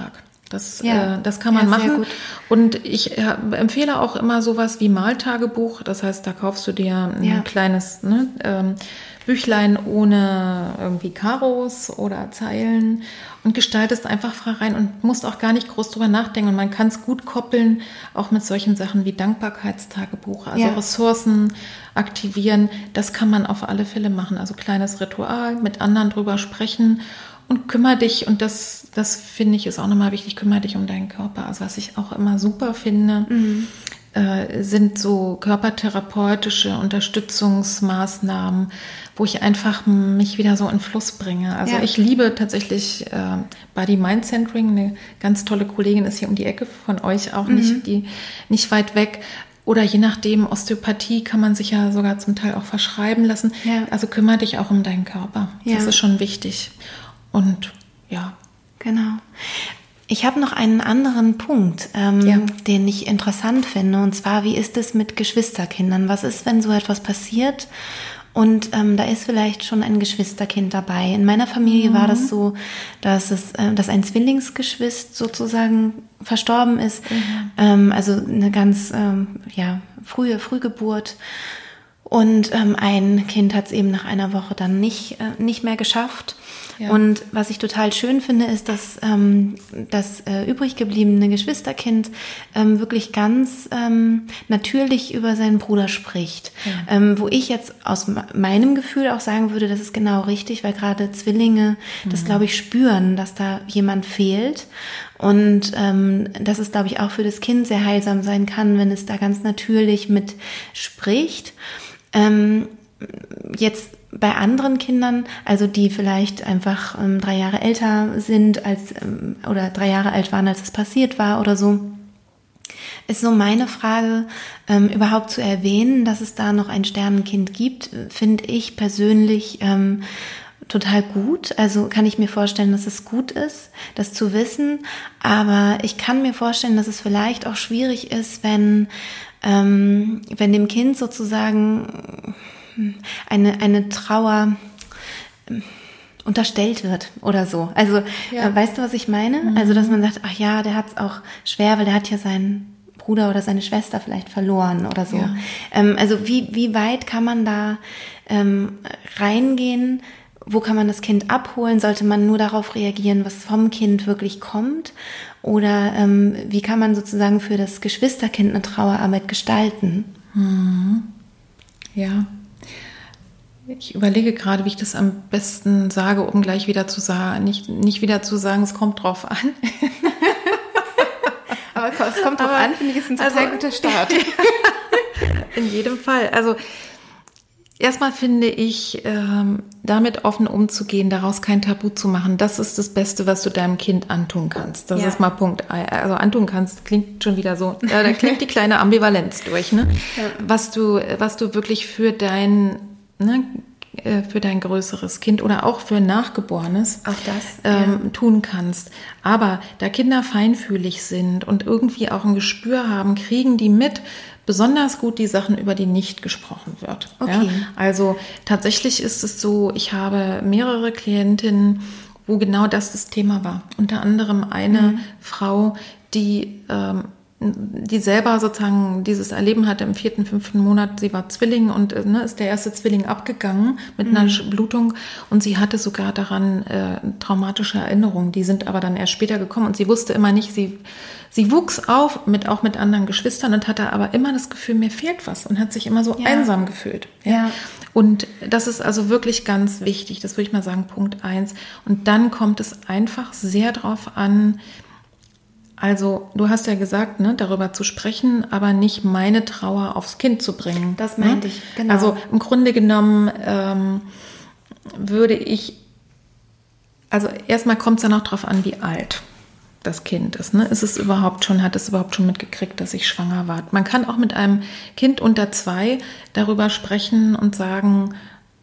Das kann man machen. Sehr gut. Und ich empfehle auch immer sowas wie Maltagebuch. Das heißt, da kaufst du dir ein kleines Büchlein ohne irgendwie Karos oder Zeilen und gestaltest einfach frei rein und musst auch gar nicht groß drüber nachdenken. Und man kann es gut koppeln, auch mit solchen Sachen wie Dankbarkeitstagebuch, also Ressourcen aktivieren. Das kann man auf alle Fälle machen. Also kleines Ritual, mit anderen drüber sprechen und kümmere dich. Und das finde ich ist auch nochmal wichtig, kümmere dich um deinen Körper. Also was ich auch immer super finde, sind so körpertherapeutische Unterstützungsmaßnahmen, wo ich einfach mich wieder so in Fluss bringe. Also ich liebe tatsächlich Body Mind Centering. Eine ganz tolle Kollegin ist hier um die Ecke von euch auch nicht weit weg. Oder je nachdem, Osteopathie kann man sich ja sogar zum Teil auch verschreiben lassen. Ja. Also kümmere dich auch um deinen Körper. Ja. Das ist schon wichtig. Und Genau. Ich habe noch einen anderen Punkt, den ich interessant finde. Und zwar, wie ist es mit Geschwisterkindern? Was ist, wenn so etwas passiert und da ist vielleicht schon ein Geschwisterkind dabei? In meiner Familie war das so, dass ein Zwillingsgeschwister sozusagen verstorben ist. Also eine ganz frühe Frühgeburt. Und ein Kind hat es eben nach einer Woche dann nicht mehr geschafft. Ja. Und was ich total schön finde, ist, dass das übrig gebliebene Geschwisterkind wirklich ganz natürlich über seinen Bruder spricht. Ja. Wo ich jetzt aus meinem Gefühl auch sagen würde, das ist genau richtig, weil gerade Zwillinge das, glaube ich, spüren, dass da jemand fehlt. Und dass es, glaube ich, auch für das Kind sehr heilsam sein kann, wenn es da ganz natürlich mit spricht. Jetzt bei anderen Kindern, also die vielleicht einfach 3 Jahre älter sind oder 3 Jahre alt waren, als es passiert war oder so, ist so meine Frage, überhaupt zu erwähnen, dass es da noch ein Sternenkind gibt, finde ich persönlich total gut. Also kann ich mir vorstellen, dass es gut ist, das zu wissen. Aber ich kann mir vorstellen, dass es vielleicht auch schwierig ist, wenn dem Kind sozusagen eine Trauer unterstellt wird oder so. Also weißt du, was ich meine? Also dass man sagt, ach ja, der hat es auch schwer, weil der hat ja seinen Bruder oder seine Schwester vielleicht verloren oder so. Ja. Also wie weit kann man da reingehen? Wo kann man das Kind abholen? Sollte man nur darauf reagieren, was vom Kind wirklich kommt? Oder wie kann man sozusagen für das Geschwisterkind eine Trauerarbeit gestalten? Ja, ich überlege gerade, wie ich das am besten sage, um gleich wieder zu sagen, nicht wieder zu sagen, es kommt drauf an. Aber es kommt drauf an, finde ich, ist ein total guter Start. In jedem Fall. Also erstmal finde ich, damit offen umzugehen, daraus kein Tabu zu machen, das ist das Beste, was du deinem Kind antun kannst. Das ist mal Punkt. Also antun kannst, klingt schon wieder so, da klingt die kleine Ambivalenz durch, ne? Ja. Was du wirklich für dein größeres Kind oder auch für ein Nachgeborenes tun kannst. Aber da Kinder feinfühlig sind und irgendwie auch ein Gespür haben, kriegen die mit, besonders gut die Sachen, über die nicht gesprochen wird. Okay. Ja? Also tatsächlich ist es so, ich habe mehrere Klientinnen, wo genau das Thema war. Unter anderem eine Frau, die selber sozusagen dieses Erleben hatte im 4., 5. Monat. Sie war Zwilling und ist der erste Zwilling abgegangen mit einer Blutung und sie hatte sogar daran traumatische Erinnerungen. Die sind aber dann erst später gekommen und sie wusste immer nicht, sie wuchs auf, auch mit anderen Geschwistern und hatte aber immer das Gefühl, mir fehlt was und hat sich immer so einsam gefühlt. Ja. Und das ist also wirklich ganz wichtig. Das würde ich mal sagen, Punkt 1. Und dann kommt es einfach sehr drauf an, also du hast ja gesagt, darüber zu sprechen, aber nicht meine Trauer aufs Kind zu bringen. Das meinte ich, genau. Also im Grunde genommen würde ich, also erstmal kommt es ja noch drauf an, wie alt das Kind ist. Hat es überhaupt schon mitgekriegt, dass ich schwanger war? Man kann auch mit einem Kind unter 2 darüber sprechen und sagen,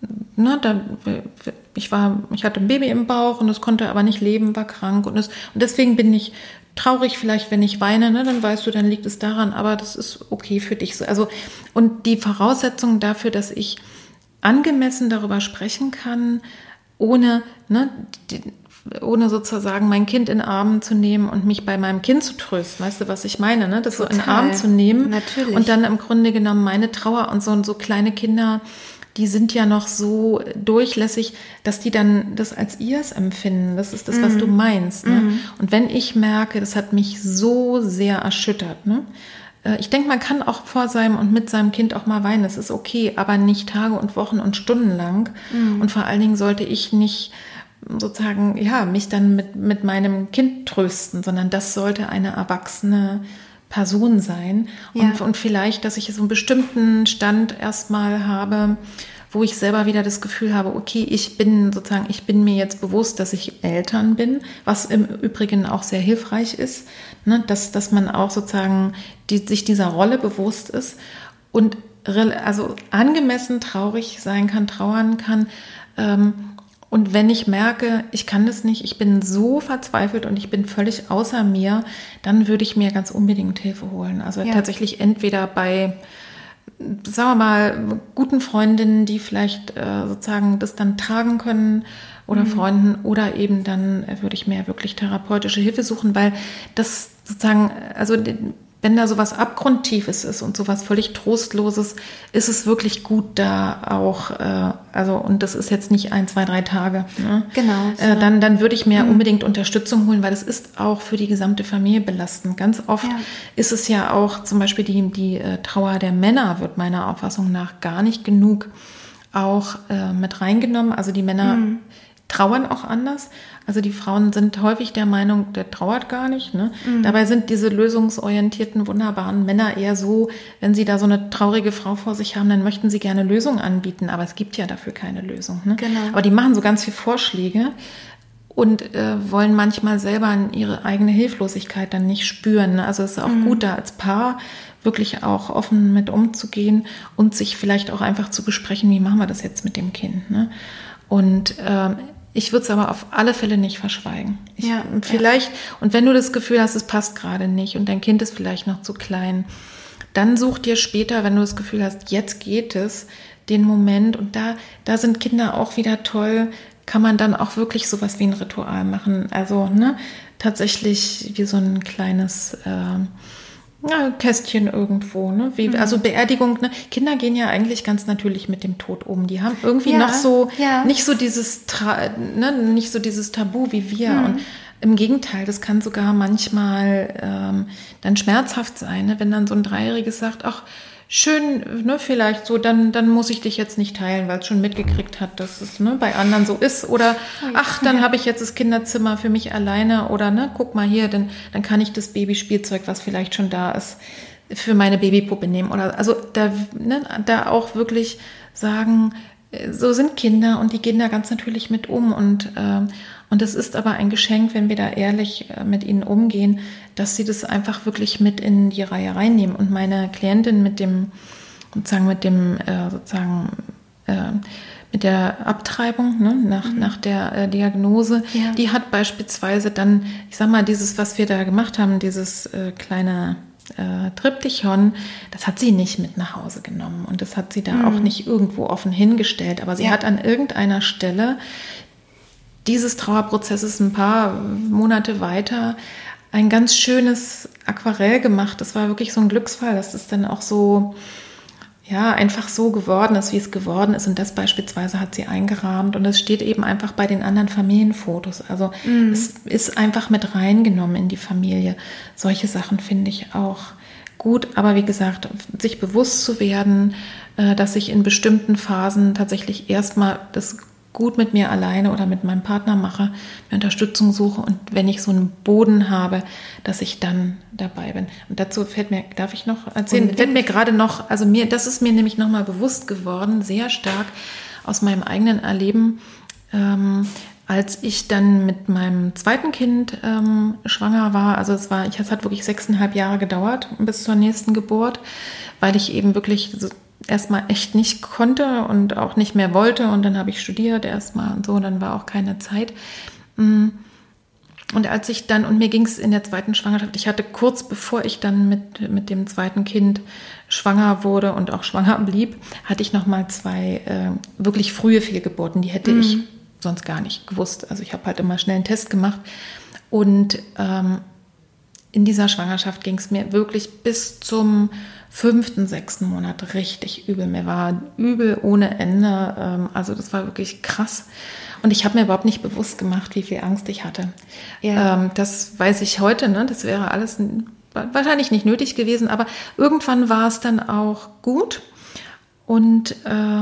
ich hatte ein Baby im Bauch und es konnte aber nicht leben, war krank und deswegen bin ich traurig vielleicht, wenn ich weine, dann weißt du, dann liegt es daran, aber das ist okay für dich so. Also, und die Voraussetzung dafür, dass ich angemessen darüber sprechen kann, ohne ohne sozusagen mein Kind in den Arm zu nehmen und mich bei meinem Kind zu trösten. Weißt du, was ich meine? Ne? Das Total. So in den Arm zu nehmen. Natürlich. Und dann im Grunde genommen meine Trauer und so kleine Kinder, die sind ja noch so durchlässig, dass die dann das als ihrs empfinden. Das ist das, was du meinst. Ne? Und wenn ich merke, das hat mich so sehr erschüttert, ne? Ich denke, man kann auch vor seinem und mit seinem Kind auch mal weinen. Das ist okay, aber nicht Tage und Wochen und Stunden lang. Und vor allen Dingen sollte ich nicht sozusagen, ja, mich dann mit meinem Kind trösten, sondern das sollte eine erwachsene Person sein. Und vielleicht, dass ich so einen bestimmten Stand erstmal habe, wo ich selber wieder das Gefühl habe, okay, ich bin mir jetzt bewusst, dass ich Eltern bin, was im Übrigen auch sehr hilfreich ist, ne, dass man auch sozusagen sich dieser Rolle bewusst ist und also angemessen traurig sein kann, trauern kann. Und wenn ich merke, ich kann das nicht, ich bin so verzweifelt und ich bin völlig außer mir, dann würde ich mir ganz unbedingt Hilfe holen. Also tatsächlich entweder bei, sagen wir mal, guten Freundinnen, die vielleicht sozusagen das dann tragen können oder Freunden, oder eben dann würde ich mir wirklich therapeutische Hilfe suchen, weil das sozusagen, also wenn da sowas Abgrundtiefes ist und sowas völlig Trostloses, ist es wirklich gut, da auch, und das ist jetzt nicht 1, 2, 3 Tage. Ne? Genau. Dann würde ich mir unbedingt Unterstützung holen, weil das ist auch für die gesamte Familie belastend. Ganz oft ist es ja auch, zum Beispiel die Trauer der Männer wird meiner Auffassung nach gar nicht genug auch mit reingenommen. Also die Männer trauern auch anders. Also die Frauen sind häufig der Meinung, der trauert gar nicht. Ne? Dabei sind diese lösungsorientierten, wunderbaren Männer eher so, wenn sie da so eine traurige Frau vor sich haben, dann möchten sie gerne Lösungen anbieten. Aber es gibt ja dafür keine Lösung. Ne? Genau. Aber die machen so ganz viele Vorschläge und wollen manchmal selber ihre eigene Hilflosigkeit dann nicht spüren. Ne? Also es ist auch gut, da als Paar wirklich auch offen mit umzugehen und sich vielleicht auch einfach zu besprechen, wie machen wir das jetzt mit dem Kind. Ne? Und ich würde es aber auf alle Fälle nicht verschweigen. Und wenn du das Gefühl hast, es passt gerade nicht und dein Kind ist vielleicht noch zu klein, dann such dir später, wenn du das Gefühl hast, jetzt geht es, den Moment, und da sind Kinder auch wieder toll, kann man dann auch wirklich sowas wie ein Ritual machen. Also tatsächlich wie so ein kleines Kästchen irgendwo, ne? Also Beerdigung, ne? Kinder gehen ja eigentlich ganz natürlich mit dem Tod um. Die haben irgendwie noch so, nicht so dieses Tabu wie wir. Und im Gegenteil, das kann sogar manchmal dann schmerzhaft sein, ne? Wenn dann so ein Dreijähriges sagt, ach, schön, ne, vielleicht so, dann muss ich dich jetzt nicht teilen, weil es schon mitgekriegt hat, dass es bei anderen so ist. Oder dann habe ich jetzt das Kinderzimmer für mich alleine, oder guck mal hier, dann kann ich das Babyspielzeug, was vielleicht schon da ist, für meine Babypuppe nehmen. Oder also da auch wirklich sagen, so sind Kinder und die gehen da ganz natürlich mit um. Und es ist aber ein Geschenk, wenn wir da ehrlich mit ihnen umgehen, dass sie das einfach wirklich mit in die Reihe reinnehmen. Und meine Klientin mit der Abtreibung, ne, nach der Diagnose, die hat beispielsweise dann, ich sag mal, dieses, was wir da gemacht haben, dieses kleine Triptychon, das hat sie nicht mit nach Hause genommen und das hat sie da auch nicht irgendwo offen hingestellt, aber sie hat an irgendeiner Stelle dieses Trauerprozesses ein paar Monate weiter ein ganz schönes Aquarell gemacht. Das war wirklich so ein Glücksfall, dass es dann auch so, einfach so geworden ist, wie es geworden ist. Und das beispielsweise hat sie eingerahmt. Und es steht eben einfach bei den anderen Familienfotos. Also es ist einfach mit reingenommen in die Familie. Solche Sachen finde ich auch gut. Aber wie gesagt, sich bewusst zu werden, dass ich in bestimmten Phasen tatsächlich erstmal das gut mit mir alleine oder mit meinem Partner mache, mir Unterstützung suche und wenn ich so einen Boden habe, dass ich dann dabei bin. Und dazu darf ich noch erzählen, fällt mir gerade noch, das ist mir nämlich nochmal bewusst geworden, sehr stark aus meinem eigenen Erleben, als ich dann mit meinem zweiten Kind schwanger war. Also es hat wirklich 6,5 Jahre gedauert bis zur nächsten Geburt, weil ich eben wirklich erstmal echt nicht konnte und auch nicht mehr wollte. Und dann habe ich studiert erstmal und so, dann war auch keine Zeit. Und als ich dann, und mir ging es in der zweiten Schwangerschaft, ich hatte kurz bevor ich dann mit dem zweiten Kind schwanger wurde und auch schwanger blieb, hatte ich nochmal 2 wirklich frühe Fehlgeburten. Die hätte ich sonst gar nicht gewusst. Also ich habe halt immer schnell einen Test gemacht. Und in dieser Schwangerschaft ging es mir wirklich bis zum 5., 6. Monat richtig übel. Mir war übel ohne Ende. Also das war wirklich krass. Und ich habe mir überhaupt nicht bewusst gemacht, wie viel Angst ich hatte. Ja. Das weiß ich heute, ne? Das wäre alles wahrscheinlich nicht nötig gewesen. Aber irgendwann war es dann auch gut. Und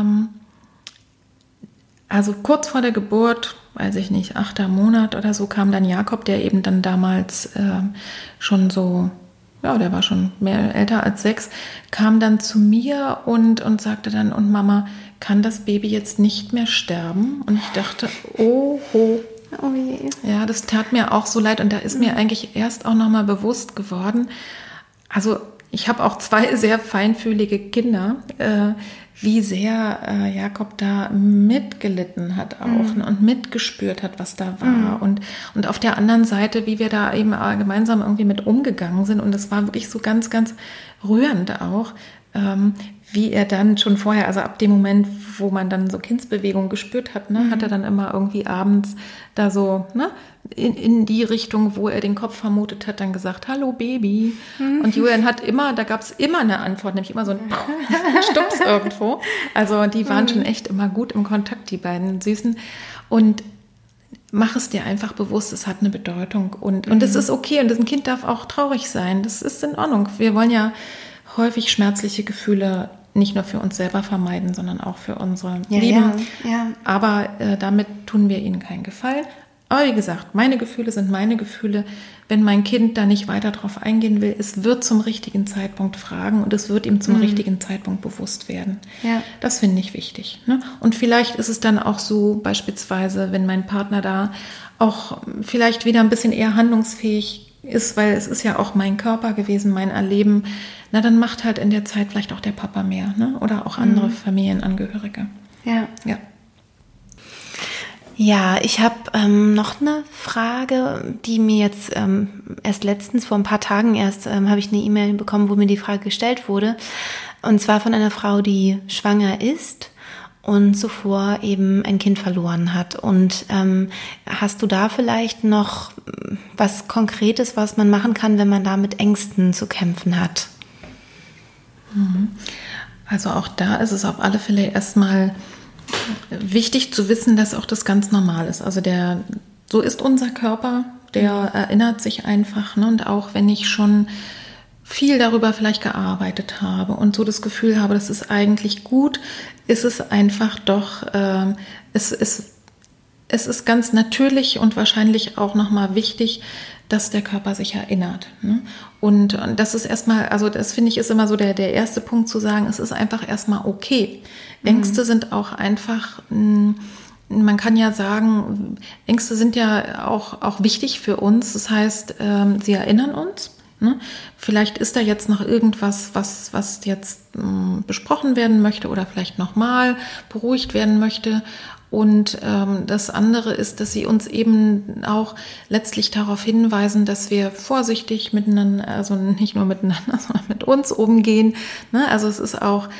also kurz vor der Geburt, weiß ich nicht, 8. Monat oder so, kam dann Jakob, der eben dann damals schon so, ja, der war schon mehr älter als 6, kam dann zu mir und sagte dann, und Mama, kann das Baby jetzt nicht mehr sterben? Und ich dachte, oh je. Ja, das tat mir auch so leid und da ist mir eigentlich erst auch nochmal bewusst geworden, also ich habe auch 2 sehr feinfühlige Kinder, wie sehr Jakob da mitgelitten hat auch und mitgespürt hat, was da war. Und auf der anderen Seite, wie wir da eben gemeinsam irgendwie mit umgegangen sind. Und es war wirklich so ganz, ganz rührend auch, wie er dann schon vorher, also ab dem Moment, wo man dann so Kindsbewegung gespürt hat, ne, hat er dann immer irgendwie abends da so, ne, in die Richtung, wo er den Kopf vermutet hat, dann gesagt, hallo Baby. Und Julian hat immer, da gab es immer eine Antwort, nämlich immer so ein Stups irgendwo. Also die waren schon echt immer gut im Kontakt, die beiden Süßen. Und mach es dir einfach bewusst, es hat eine Bedeutung. Und es ist okay und ein Kind darf auch traurig sein. Das ist in Ordnung. Wir wollen ja häufig schmerzliche Gefühle nicht nur für uns selber vermeiden, sondern auch für unsere Lieben. Ja. Aber damit tun wir ihnen keinen Gefallen. Aber wie gesagt, meine Gefühle sind meine Gefühle. Wenn mein Kind da nicht weiter drauf eingehen will, es wird zum richtigen Zeitpunkt fragen und es wird ihm zum richtigen Zeitpunkt bewusst werden. Ja. Das finde ich wichtig. Ne? Und vielleicht ist es dann auch so, beispielsweise, wenn mein Partner da auch vielleicht wieder ein bisschen eher handlungsfähig ist, weil es ist ja auch mein Körper gewesen, mein Erleben, na dann macht halt in der Zeit vielleicht auch der Papa mehr, ne? Oder auch andere Familienangehörige. Ja. Ja, ich habe noch eine Frage, die mir jetzt erst letztens, vor ein paar Tagen erst, habe ich eine E-Mail bekommen, wo mir die Frage gestellt wurde. Und zwar von einer Frau, die schwanger ist und zuvor eben ein Kind verloren hat. Und hast du da vielleicht noch was Konkretes, was man machen kann, wenn man da mit Ängsten zu kämpfen hat? Also auch da ist es auf alle Fälle erstmal wichtig zu wissen, dass auch das ganz normal ist. Also so ist unser Körper, der erinnert sich einfach. Ne? Und auch wenn ich schon viel darüber vielleicht gearbeitet habe und so das Gefühl habe, das ist eigentlich gut, ist es einfach doch, es ist ganz natürlich und wahrscheinlich auch nochmal wichtig, dass der Körper sich erinnert. Ne? Und das ist erstmal, also das finde ich ist immer so der erste Punkt zu sagen, es ist einfach erstmal okay. Ängste sind auch einfach, man kann ja sagen, Ängste sind ja auch wichtig für uns. Das heißt, sie erinnern uns. Ne? Vielleicht ist da jetzt noch irgendwas, was jetzt besprochen werden möchte oder vielleicht nochmal beruhigt werden möchte. Und das andere ist, dass sie uns eben auch letztlich darauf hinweisen, dass wir vorsichtig miteinander, also nicht nur miteinander, sondern mit uns umgehen. Ne? Also es ist auch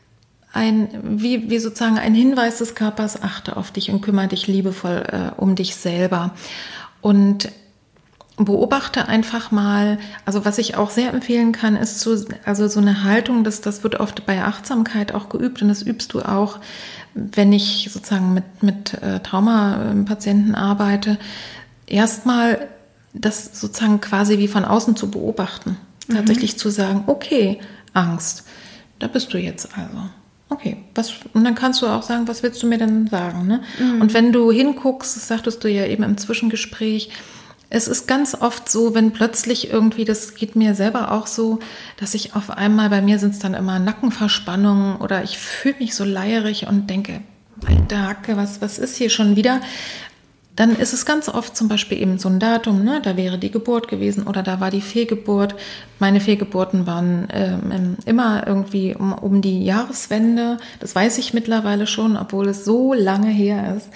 wie sozusagen ein Hinweis des Körpers, achte auf dich und kümmere dich liebevoll um dich selber. Und beobachte einfach mal, also was ich auch sehr empfehlen kann, ist so eine Haltung, das wird oft bei Achtsamkeit auch geübt und das übst du auch, wenn ich sozusagen mit Traumapatienten arbeite, erstmal das sozusagen quasi wie von außen zu beobachten. Tatsächlich zu sagen, okay, Angst, da bist du jetzt also. Okay, und dann kannst du auch sagen, was willst du mir denn sagen? Ne? Und wenn du hinguckst, das sagtest du ja eben im Zwischengespräch, es ist ganz oft so, wenn plötzlich irgendwie, das geht mir selber auch so, dass ich auf einmal, bei mir sind es dann immer Nackenverspannungen oder ich fühle mich so leierig und denke, alter Hacke, was ist hier schon wieder? Dann ist es ganz oft zum Beispiel eben so ein Datum, ne? Da wäre die Geburt gewesen oder da war die Fehlgeburt. Meine Fehlgeburten waren immer irgendwie um die Jahreswende. Das weiß ich mittlerweile schon, obwohl es so lange her ist,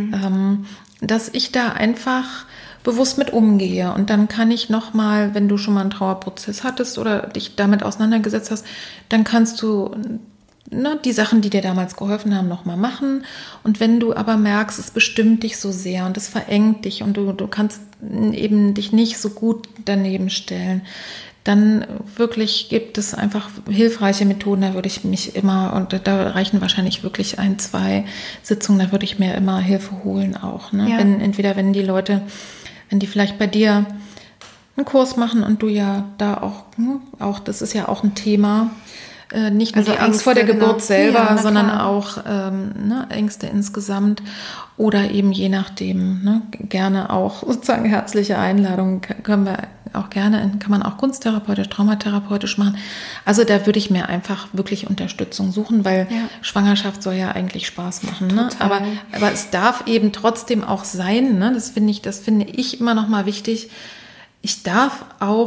dass ich da einfach bewusst mit umgehe. Und dann kann ich nochmal, wenn du schon mal einen Trauerprozess hattest oder dich damit auseinandergesetzt hast, dann kannst du die Sachen, die dir damals geholfen haben, nochmal machen. Und wenn du aber merkst, es bestimmt dich so sehr und es verengt dich und du kannst eben dich nicht so gut daneben stellen, dann wirklich gibt es einfach hilfreiche Methoden. Da würde ich mich immer, und da reichen wahrscheinlich wirklich 1, 2 Sitzungen, da würde ich mir immer Hilfe holen auch. Ne? Ja. Wenn die Leute, wenn die vielleicht bei dir einen Kurs machen und du ja da auch, das ist ja auch ein Thema, nicht nur Also die Angst Ängste, vor der genau. Geburt selber, Ja, sondern klar. auch Ängste insgesamt oder eben je nachdem, gerne auch sozusagen herzliche Einladungen kann man auch kunsttherapeutisch, traumatherapeutisch machen. Also da würde ich mir einfach wirklich Unterstützung suchen, weil Schwangerschaft soll ja eigentlich Spaß machen. Ne? Aber es darf eben trotzdem auch sein, ne? Das finde ich immer noch mal wichtig. Ich darf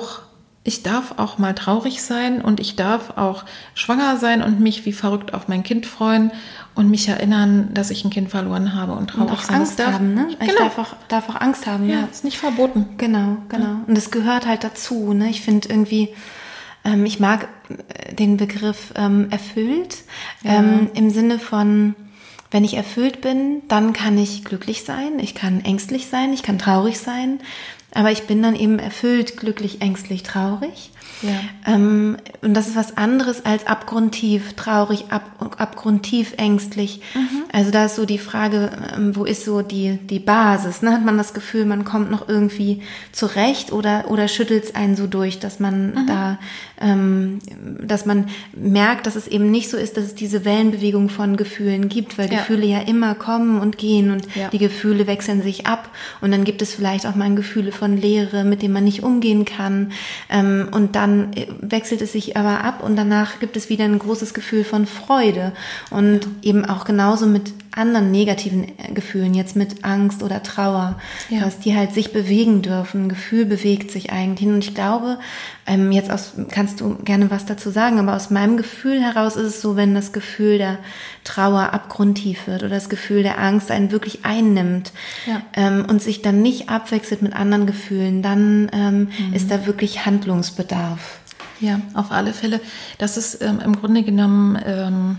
auch mal traurig sein und ich darf auch schwanger sein und mich wie verrückt auf mein Kind freuen und mich erinnern, dass ich ein Kind verloren habe und traurig und auch sein. Angst haben, ne? Genau. Ich darf auch Angst haben, ja. Ist nicht verboten. Genau. Und das gehört halt dazu, ne? Ich finde irgendwie, ich mag den Begriff erfüllt, im Sinne von, wenn ich erfüllt bin, dann kann ich glücklich sein, ich kann ängstlich sein, ich kann traurig sein, aber ich bin dann eben erfüllt, glücklich, ängstlich, traurig. Ja. Und das ist was anderes als abgrundtief traurig, abgrundtief ängstlich. Also da ist so die Frage, wo ist so die Basis? Ne? Hat man das Gefühl, man kommt noch irgendwie zurecht oder schüttelt es einen so durch, dass man dass man merkt, dass es eben nicht so ist, dass es diese Wellenbewegung von Gefühlen gibt, weil Gefühle ja immer kommen und gehen und die Gefühle wechseln sich ab und dann gibt es vielleicht auch mal Gefühle von Leere, mit denen man nicht umgehen kann, und dann wechselt es sich aber ab und danach gibt es wieder ein großes Gefühl von Freude und eben auch genauso mit anderen negativen Gefühlen, jetzt mit Angst oder Trauer, dass die halt sich bewegen dürfen. Ein Gefühl bewegt sich eigentlich und ich glaube, kannst du gerne was dazu sagen, aber aus meinem Gefühl heraus ist es so, wenn das Gefühl der Trauer abgrundtief wird oder das Gefühl der Angst einen wirklich einnimmt und sich dann nicht abwechselt mit anderen Gefühlen, dann ist da wirklich Handlungsbedarf. Ja, auf alle Fälle. Das ist im Grunde genommen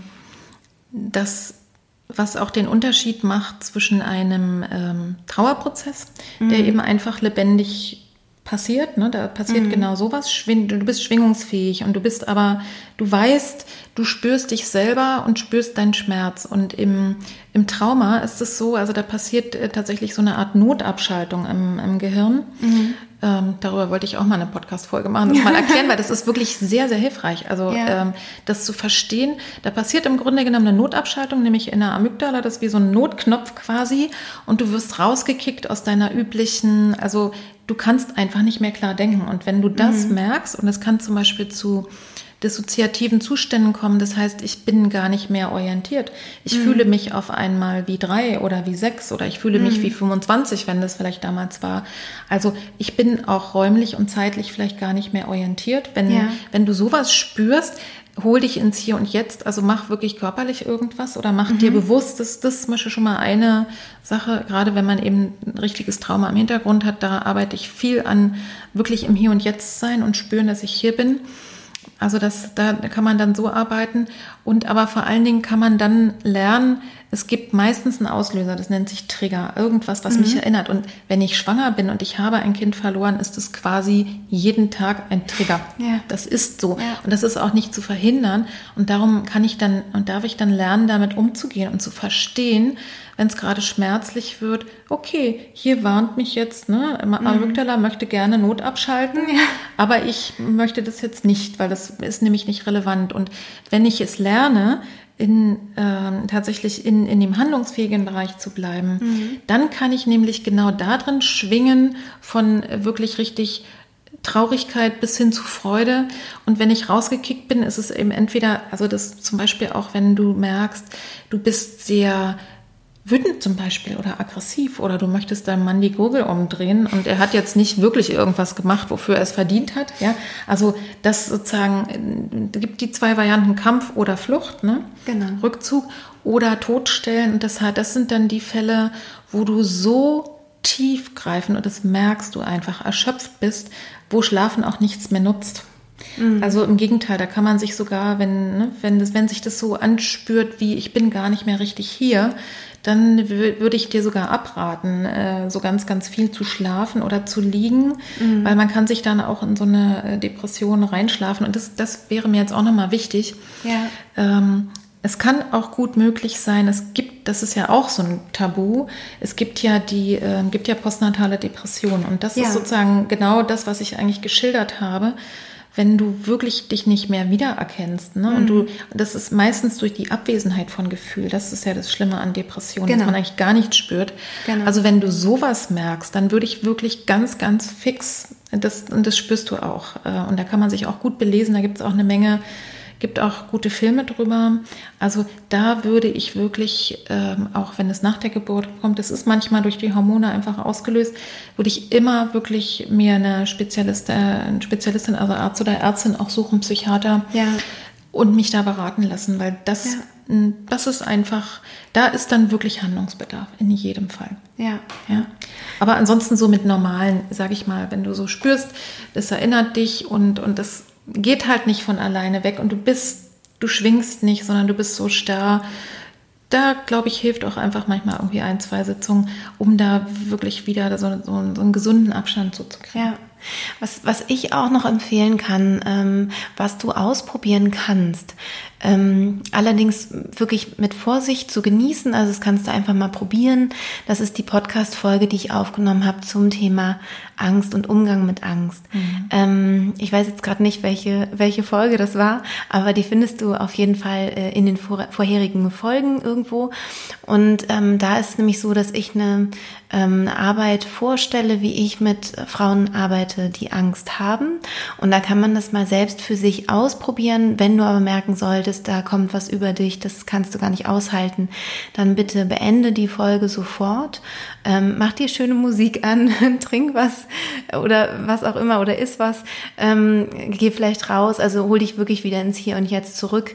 das, was auch den Unterschied macht zwischen einem Trauerprozess, der eben einfach lebendig passiert, ne? Da passiert genau sowas. Du bist schwingungsfähig und du weißt, du spürst dich selber und spürst deinen Schmerz. Und im Trauma ist es so, also da passiert tatsächlich so eine Art Notabschaltung im Gehirn. Darüber wollte ich auch mal eine Podcast-Folge machen, das mal erklären, weil das ist wirklich sehr, sehr hilfreich. Also das zu verstehen, da passiert im Grunde genommen eine Notabschaltung, nämlich in der Amygdala, das ist wie so ein Notknopf quasi und du wirst rausgekickt aus deiner üblichen, also du kannst einfach nicht mehr klar denken. Und wenn du das merkst, und es kann zum Beispiel zu dissoziativen Zuständen kommen, das heißt, ich bin gar nicht mehr orientiert. Ich fühle mich auf einmal wie 3 oder wie 6 oder ich fühle mich wie 25, wenn das vielleicht damals war. Also ich bin auch räumlich und zeitlich vielleicht gar nicht mehr orientiert. Wenn du sowas spürst, hol dich ins Hier und Jetzt, also mach wirklich körperlich irgendwas oder mach dir bewusst, das ist zum Beispiel schon mal eine Sache, gerade wenn man eben ein richtiges Trauma im Hintergrund hat, da arbeite ich viel an wirklich im Hier und Jetzt sein und spüren, dass ich hier bin. Also da kann man dann so arbeiten und aber vor allen Dingen kann man dann lernen, es gibt meistens einen Auslöser, das nennt sich Trigger, irgendwas, was mich erinnert. Und wenn ich schwanger bin und ich habe ein Kind verloren, ist es quasi jeden Tag ein Trigger. Ja. Das ist so. Ja. Und das ist auch nicht zu verhindern. Und darum darf ich dann lernen, damit umzugehen und zu verstehen, wenn es gerade schmerzlich wird, okay, hier warnt mich jetzt, ne, Amygdala möchte gerne Not abschalten, aber ich möchte das jetzt nicht, weil das ist nämlich nicht relevant. Und wenn ich es lerne, tatsächlich in dem handlungsfähigen Bereich zu bleiben, dann kann ich nämlich genau da drin schwingen von wirklich richtig Traurigkeit bis hin zu Freude. Und wenn ich rausgekickt bin, ist es eben entweder, also das zum Beispiel auch, wenn du merkst, du bist sehr wütend zum Beispiel oder aggressiv oder du möchtest deinem Mann die Gurgel umdrehen und er hat jetzt nicht wirklich irgendwas gemacht, wofür er es verdient hat. Ja? Also das sozusagen, gibt die 2 Varianten, Kampf oder Flucht, ne? Genau. Rückzug oder Todstellen. Und das sind dann die Fälle, wo du so tiefgreifend, und das merkst du einfach, erschöpft bist, wo Schlafen auch nichts mehr nutzt. Also im Gegenteil, da kann man sich sogar, wenn sich das so anspürt, wie ich bin gar nicht mehr richtig hier, dann würde ich dir sogar abraten, so ganz, ganz viel zu schlafen oder zu liegen, weil man kann sich dann auch in so eine Depression reinschlafen. Und das wäre mir jetzt auch nochmal wichtig. Ja. Es kann auch gut möglich sein, das ist ja auch so ein Tabu, es gibt ja postnatale Depressionen. Und das ist sozusagen genau das, was ich eigentlich geschildert habe. Wenn du wirklich dich nicht mehr wiedererkennst, ne? Und das ist meistens durch die Abwesenheit von Gefühl. Das ist ja das Schlimme an Depressionen, dass man eigentlich gar nichts spürt. Genau. Also wenn du sowas merkst, dann würde ich wirklich ganz, ganz fix, und das spürst du auch. Und da kann man sich auch gut belesen, da gibt es auch eine Menge, gibt auch gute Filme drüber. Also da würde ich wirklich, auch wenn es nach der Geburt kommt, das ist manchmal durch die Hormone einfach ausgelöst, würde ich immer wirklich mir eine Spezialistin, also Arzt oder Ärztin auch suchen, Psychiater, und mich da beraten lassen, weil das ist einfach, da ist dann wirklich Handlungsbedarf in jedem Fall. Ja. Aber ansonsten so mit normalen, sage ich mal, wenn du so spürst, das erinnert dich und das geht halt nicht von alleine weg und du schwingst nicht, sondern du bist so starr. Da, glaube ich, hilft auch einfach manchmal irgendwie 1-2 Sitzungen, um da wirklich wieder so einen gesunden Abstand zu kriegen. Ja. Was ich auch noch empfehlen kann, was du ausprobieren kannst, allerdings wirklich mit Vorsicht zu genießen, also das kannst du einfach mal probieren. Das ist die Podcast-Folge, die ich aufgenommen habe zum Thema Angst und Umgang mit Angst. Ich weiß jetzt gerade nicht, welche Folge das war, aber die findest du auf jeden Fall in den vorherigen Folgen irgendwo. Und da ist es nämlich so, dass ich eine Arbeit vorstelle, wie ich mit Frauen arbeite, die Angst haben. Und da kann man das mal selbst für sich ausprobieren. Wenn du aber merken solltest, da kommt was über dich, das kannst du gar nicht aushalten, dann bitte beende die Folge sofort. Mach dir schöne Musik an, trink was oder was auch immer oder iss was. Geh vielleicht raus, also hol dich wirklich wieder ins Hier und Jetzt zurück.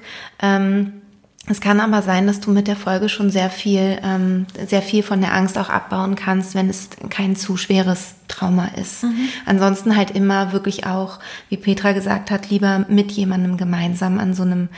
Es kann aber sein, dass du mit der Folge schon sehr viel von der Angst auch abbauen kannst, wenn es kein zu schweres Trauma ist. Ansonsten halt immer wirklich auch, wie Petra gesagt hat, lieber mit jemandem gemeinsam an so einem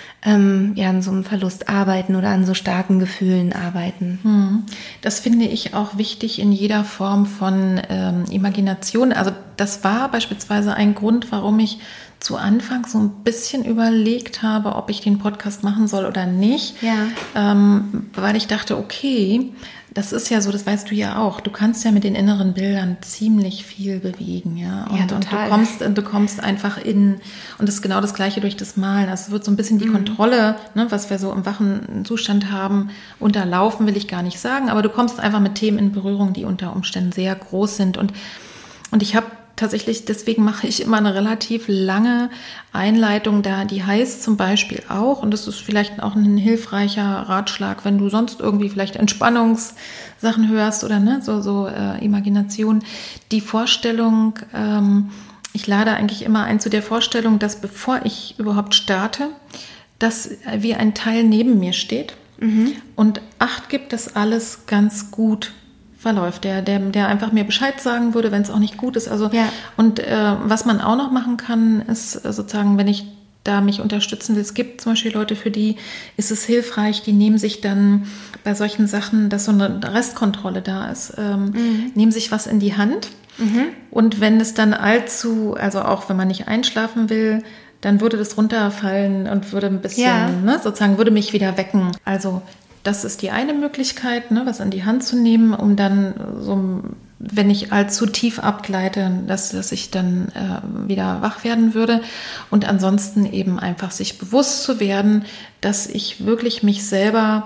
an so einem Verlust arbeiten oder an so starken Gefühlen arbeiten. Das finde ich auch wichtig in jeder Form von Imagination. Also das war beispielsweise ein Grund, warum ich zu Anfang so ein bisschen überlegt habe, ob ich den Podcast machen soll oder nicht. Weil ich dachte, okay, das ist ja so, das weißt du ja auch, du kannst ja mit den inneren Bildern ziemlich viel bewegen, ja. Und du kommst einfach und das ist genau das Gleiche durch das Malen. Also es wird so ein bisschen die Kontrolle, ne, was wir so im wachen Zustand haben, unterlaufen, will ich gar nicht sagen, aber du kommst einfach mit Themen in Berührung, die unter Umständen sehr groß sind. Und ich habe tatsächlich, deswegen mache ich immer eine relativ lange Einleitung da, die heißt zum Beispiel auch, und das ist vielleicht auch ein hilfreicher Ratschlag, wenn du sonst irgendwie vielleicht Entspannungssachen hörst oder ne, so Imagination, die Vorstellung, ich lade eigentlich immer ein zu der Vorstellung, dass bevor ich überhaupt starte, dass wie ein Teil neben mir steht und Acht gibt, dass alles ganz gut verläuft, der einfach mir Bescheid sagen würde, wenn es auch nicht gut ist. Also und was man auch noch machen kann, ist sozusagen, wenn ich da mich unterstützen will, es gibt zum Beispiel Leute, für die ist es hilfreich, die nehmen sich dann bei solchen Sachen, dass so eine Restkontrolle da ist, nehmen sich was in die Hand und wenn es dann also auch wenn man nicht einschlafen will, dann würde das runterfallen und würde ein bisschen, sozusagen würde mich wieder wecken. Also das ist die eine Möglichkeit, ne, was in die Hand zu nehmen, um dann, so, wenn ich allzu tief abgleite, dass ich dann wieder wach werden würde. Und ansonsten eben einfach sich bewusst zu werden, dass ich wirklich mich selber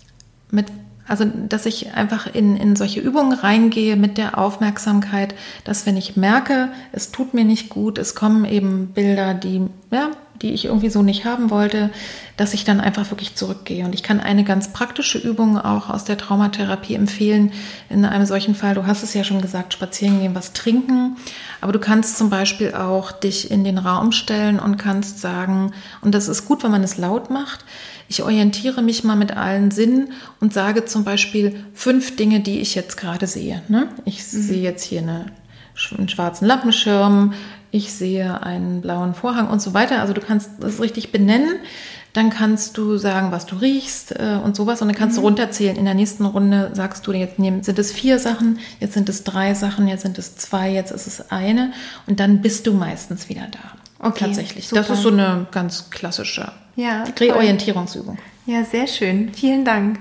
dass ich einfach in solche Übungen reingehe mit der Aufmerksamkeit, dass wenn ich merke, es tut mir nicht gut, es kommen eben Bilder, die ich irgendwie so nicht haben wollte, dass ich dann einfach wirklich zurückgehe. Und ich kann eine ganz praktische Übung auch aus der Traumatherapie empfehlen. In einem solchen Fall, du hast es ja schon gesagt, spazieren gehen, was trinken. Aber du kannst zum Beispiel auch dich in den Raum stellen und kannst sagen, und das ist gut, wenn man es laut macht, ich orientiere mich mal mit allen Sinnen und sage zum Beispiel 5 Dinge, die ich jetzt gerade sehe. Ne? Ich sehe jetzt hier einen schwarzen Lampenschirm, ich sehe einen blauen Vorhang und so weiter. Also du kannst das richtig benennen. Dann kannst du sagen, was du riechst und sowas. Und dann kannst du runterzählen. In der nächsten Runde sagst du, jetzt sind es 4 Sachen, jetzt sind es 3 Sachen, jetzt sind es 2, jetzt ist es eine. Und dann bist du meistens wieder da. Okay, tatsächlich. super. Das ist so eine ganz klassische Reorientierungsübung. Ja, sehr schön. Vielen Dank.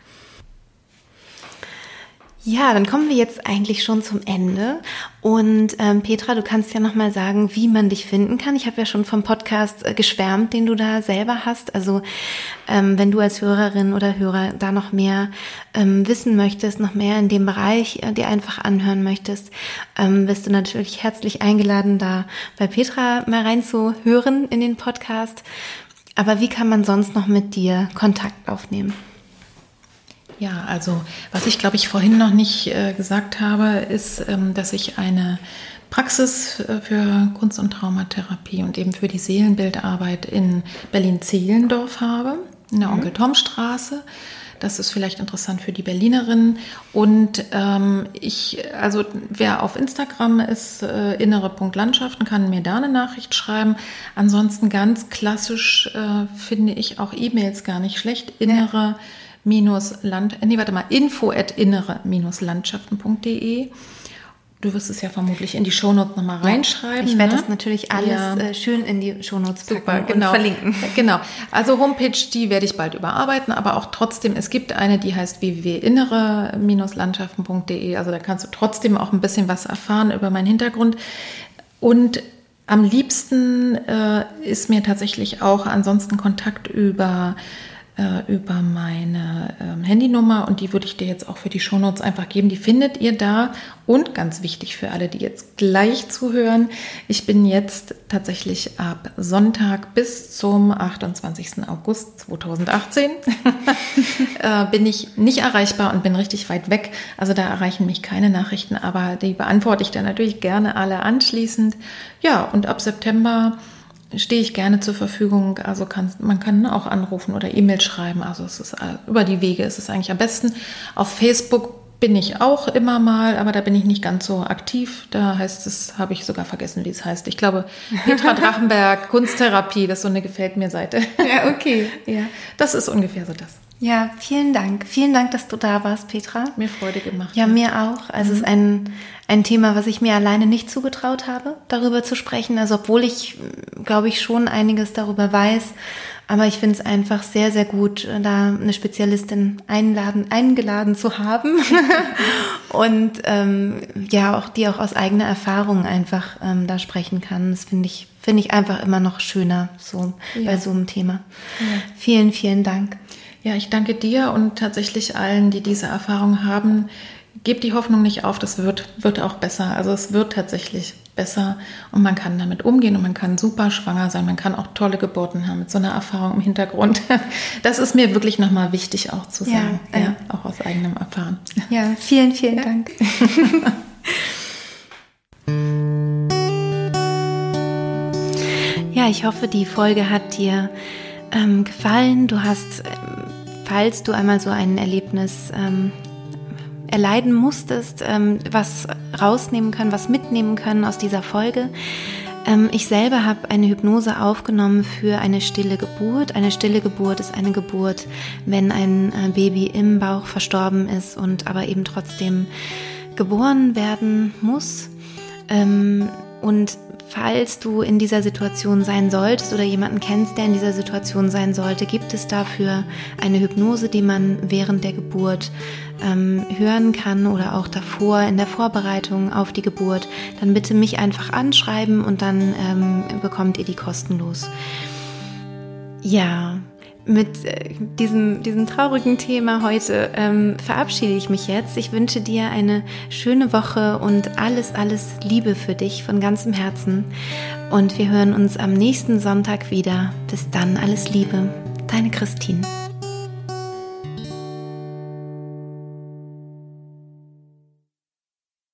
Ja, dann kommen wir jetzt eigentlich schon zum Ende. Und Petra, du kannst ja nochmal sagen, wie man dich finden kann. Ich habe ja schon vom Podcast geschwärmt, den du da selber hast. Also wenn du als Hörerin oder Hörer da noch mehr wissen möchtest, noch mehr in dem Bereich dir einfach anhören möchtest, bist du natürlich herzlich eingeladen, da bei Petra mal reinzuhören in den Podcast. Aber wie kann man sonst noch mit dir Kontakt aufnehmen? Ja, also was ich glaube ich vorhin noch nicht gesagt habe, ist, dass ich eine Praxis für Kunst- und Traumatherapie und eben für die Seelenbildarbeit in Berlin-Zehlendorf habe, in der Onkel-Tom-Straße. Das ist vielleicht interessant für die Berlinerinnen. Und also wer auf Instagram ist, innere.landschaften, kann mir da eine Nachricht schreiben. Ansonsten ganz klassisch finde ich auch E-Mails gar nicht schlecht. info@innere-landschaften.de. Du wirst es ja vermutlich in die Shownotes nochmal reinschreiben. Ich werde das natürlich alles schön in die Shownotes packen und verlinken. Genau. Also Homepage, die werde ich bald überarbeiten, aber auch trotzdem, es gibt eine, die heißt www.innere-landschaften.de. Also da kannst du trotzdem auch ein bisschen was erfahren über meinen Hintergrund. Und am liebsten ist mir tatsächlich auch ansonsten Kontakt über meine Handynummer, und die würde ich dir jetzt auch für die Shownotes einfach geben. Die findet ihr da. Und ganz wichtig für alle, die jetzt gleich zuhören, ich bin jetzt tatsächlich ab Sonntag bis zum 28. August 2018 bin ich nicht erreichbar und bin richtig weit weg. Also da erreichen mich keine Nachrichten, aber die beantworte ich dann natürlich gerne alle anschließend. Ja, und ab September stehe ich gerne zur Verfügung. Also man kann auch anrufen oder E-Mail schreiben. Also es ist über die Wege ist es eigentlich am besten. Auf Facebook bin ich auch immer mal, aber da bin ich nicht ganz so aktiv. Da heißt es, habe ich sogar vergessen, wie es heißt. Ich glaube, Petra Drachenberg, Kunsttherapie, das ist so eine Gefällt mir Seite. Ja, okay. Ja, das ist ungefähr so das. Ja, vielen Dank. Vielen Dank, dass du da warst, Petra. Mir Freude gemacht. Ja, mir auch. Also es ist ein Thema, was ich mir alleine nicht zugetraut habe, darüber zu sprechen. Also obwohl ich, glaube ich, schon einiges darüber weiß. Aber ich finde es einfach sehr, sehr gut, da eine Spezialistin eingeladen zu haben. Und die auch aus eigener Erfahrung einfach da sprechen kann. Das finde ich einfach immer noch schöner so bei so einem Thema. Ja. Vielen, vielen Dank. Ja, ich danke dir und tatsächlich allen, die diese Erfahrung haben. Gebt die Hoffnung nicht auf, das wird auch besser. Also es wird tatsächlich besser und man kann damit umgehen und man kann super schwanger sein. Man kann auch tolle Geburten haben mit so einer Erfahrung im Hintergrund. Das ist mir wirklich nochmal wichtig auch zu sagen, auch aus eigenem Erfahren. Ja, vielen, vielen Dank. Ja, ich hoffe, die Folge hat dir gefallen. Du hast, falls du einmal so ein Erlebnis erleiden musstest, was rausnehmen können, was mitnehmen können aus dieser Folge. Ich selber habe eine Hypnose aufgenommen für eine stille Geburt. Eine stille Geburt ist eine Geburt, wenn ein Baby im Bauch verstorben ist und aber eben trotzdem geboren werden muss. Und falls du in dieser Situation sein solltest oder jemanden kennst, der in dieser Situation sein sollte, gibt es dafür eine Hypnose, die man während der Geburt hören kann oder auch davor in der Vorbereitung auf die Geburt. Dann bitte mich einfach anschreiben und dann bekommt ihr die kostenlos. Ja, mit diesem traurigen Thema heute verabschiede ich mich jetzt. Ich wünsche dir eine schöne Woche und alles Liebe für dich von ganzem Herzen. Und wir hören uns am nächsten Sonntag wieder. Bis dann, alles Liebe. Deine Christine.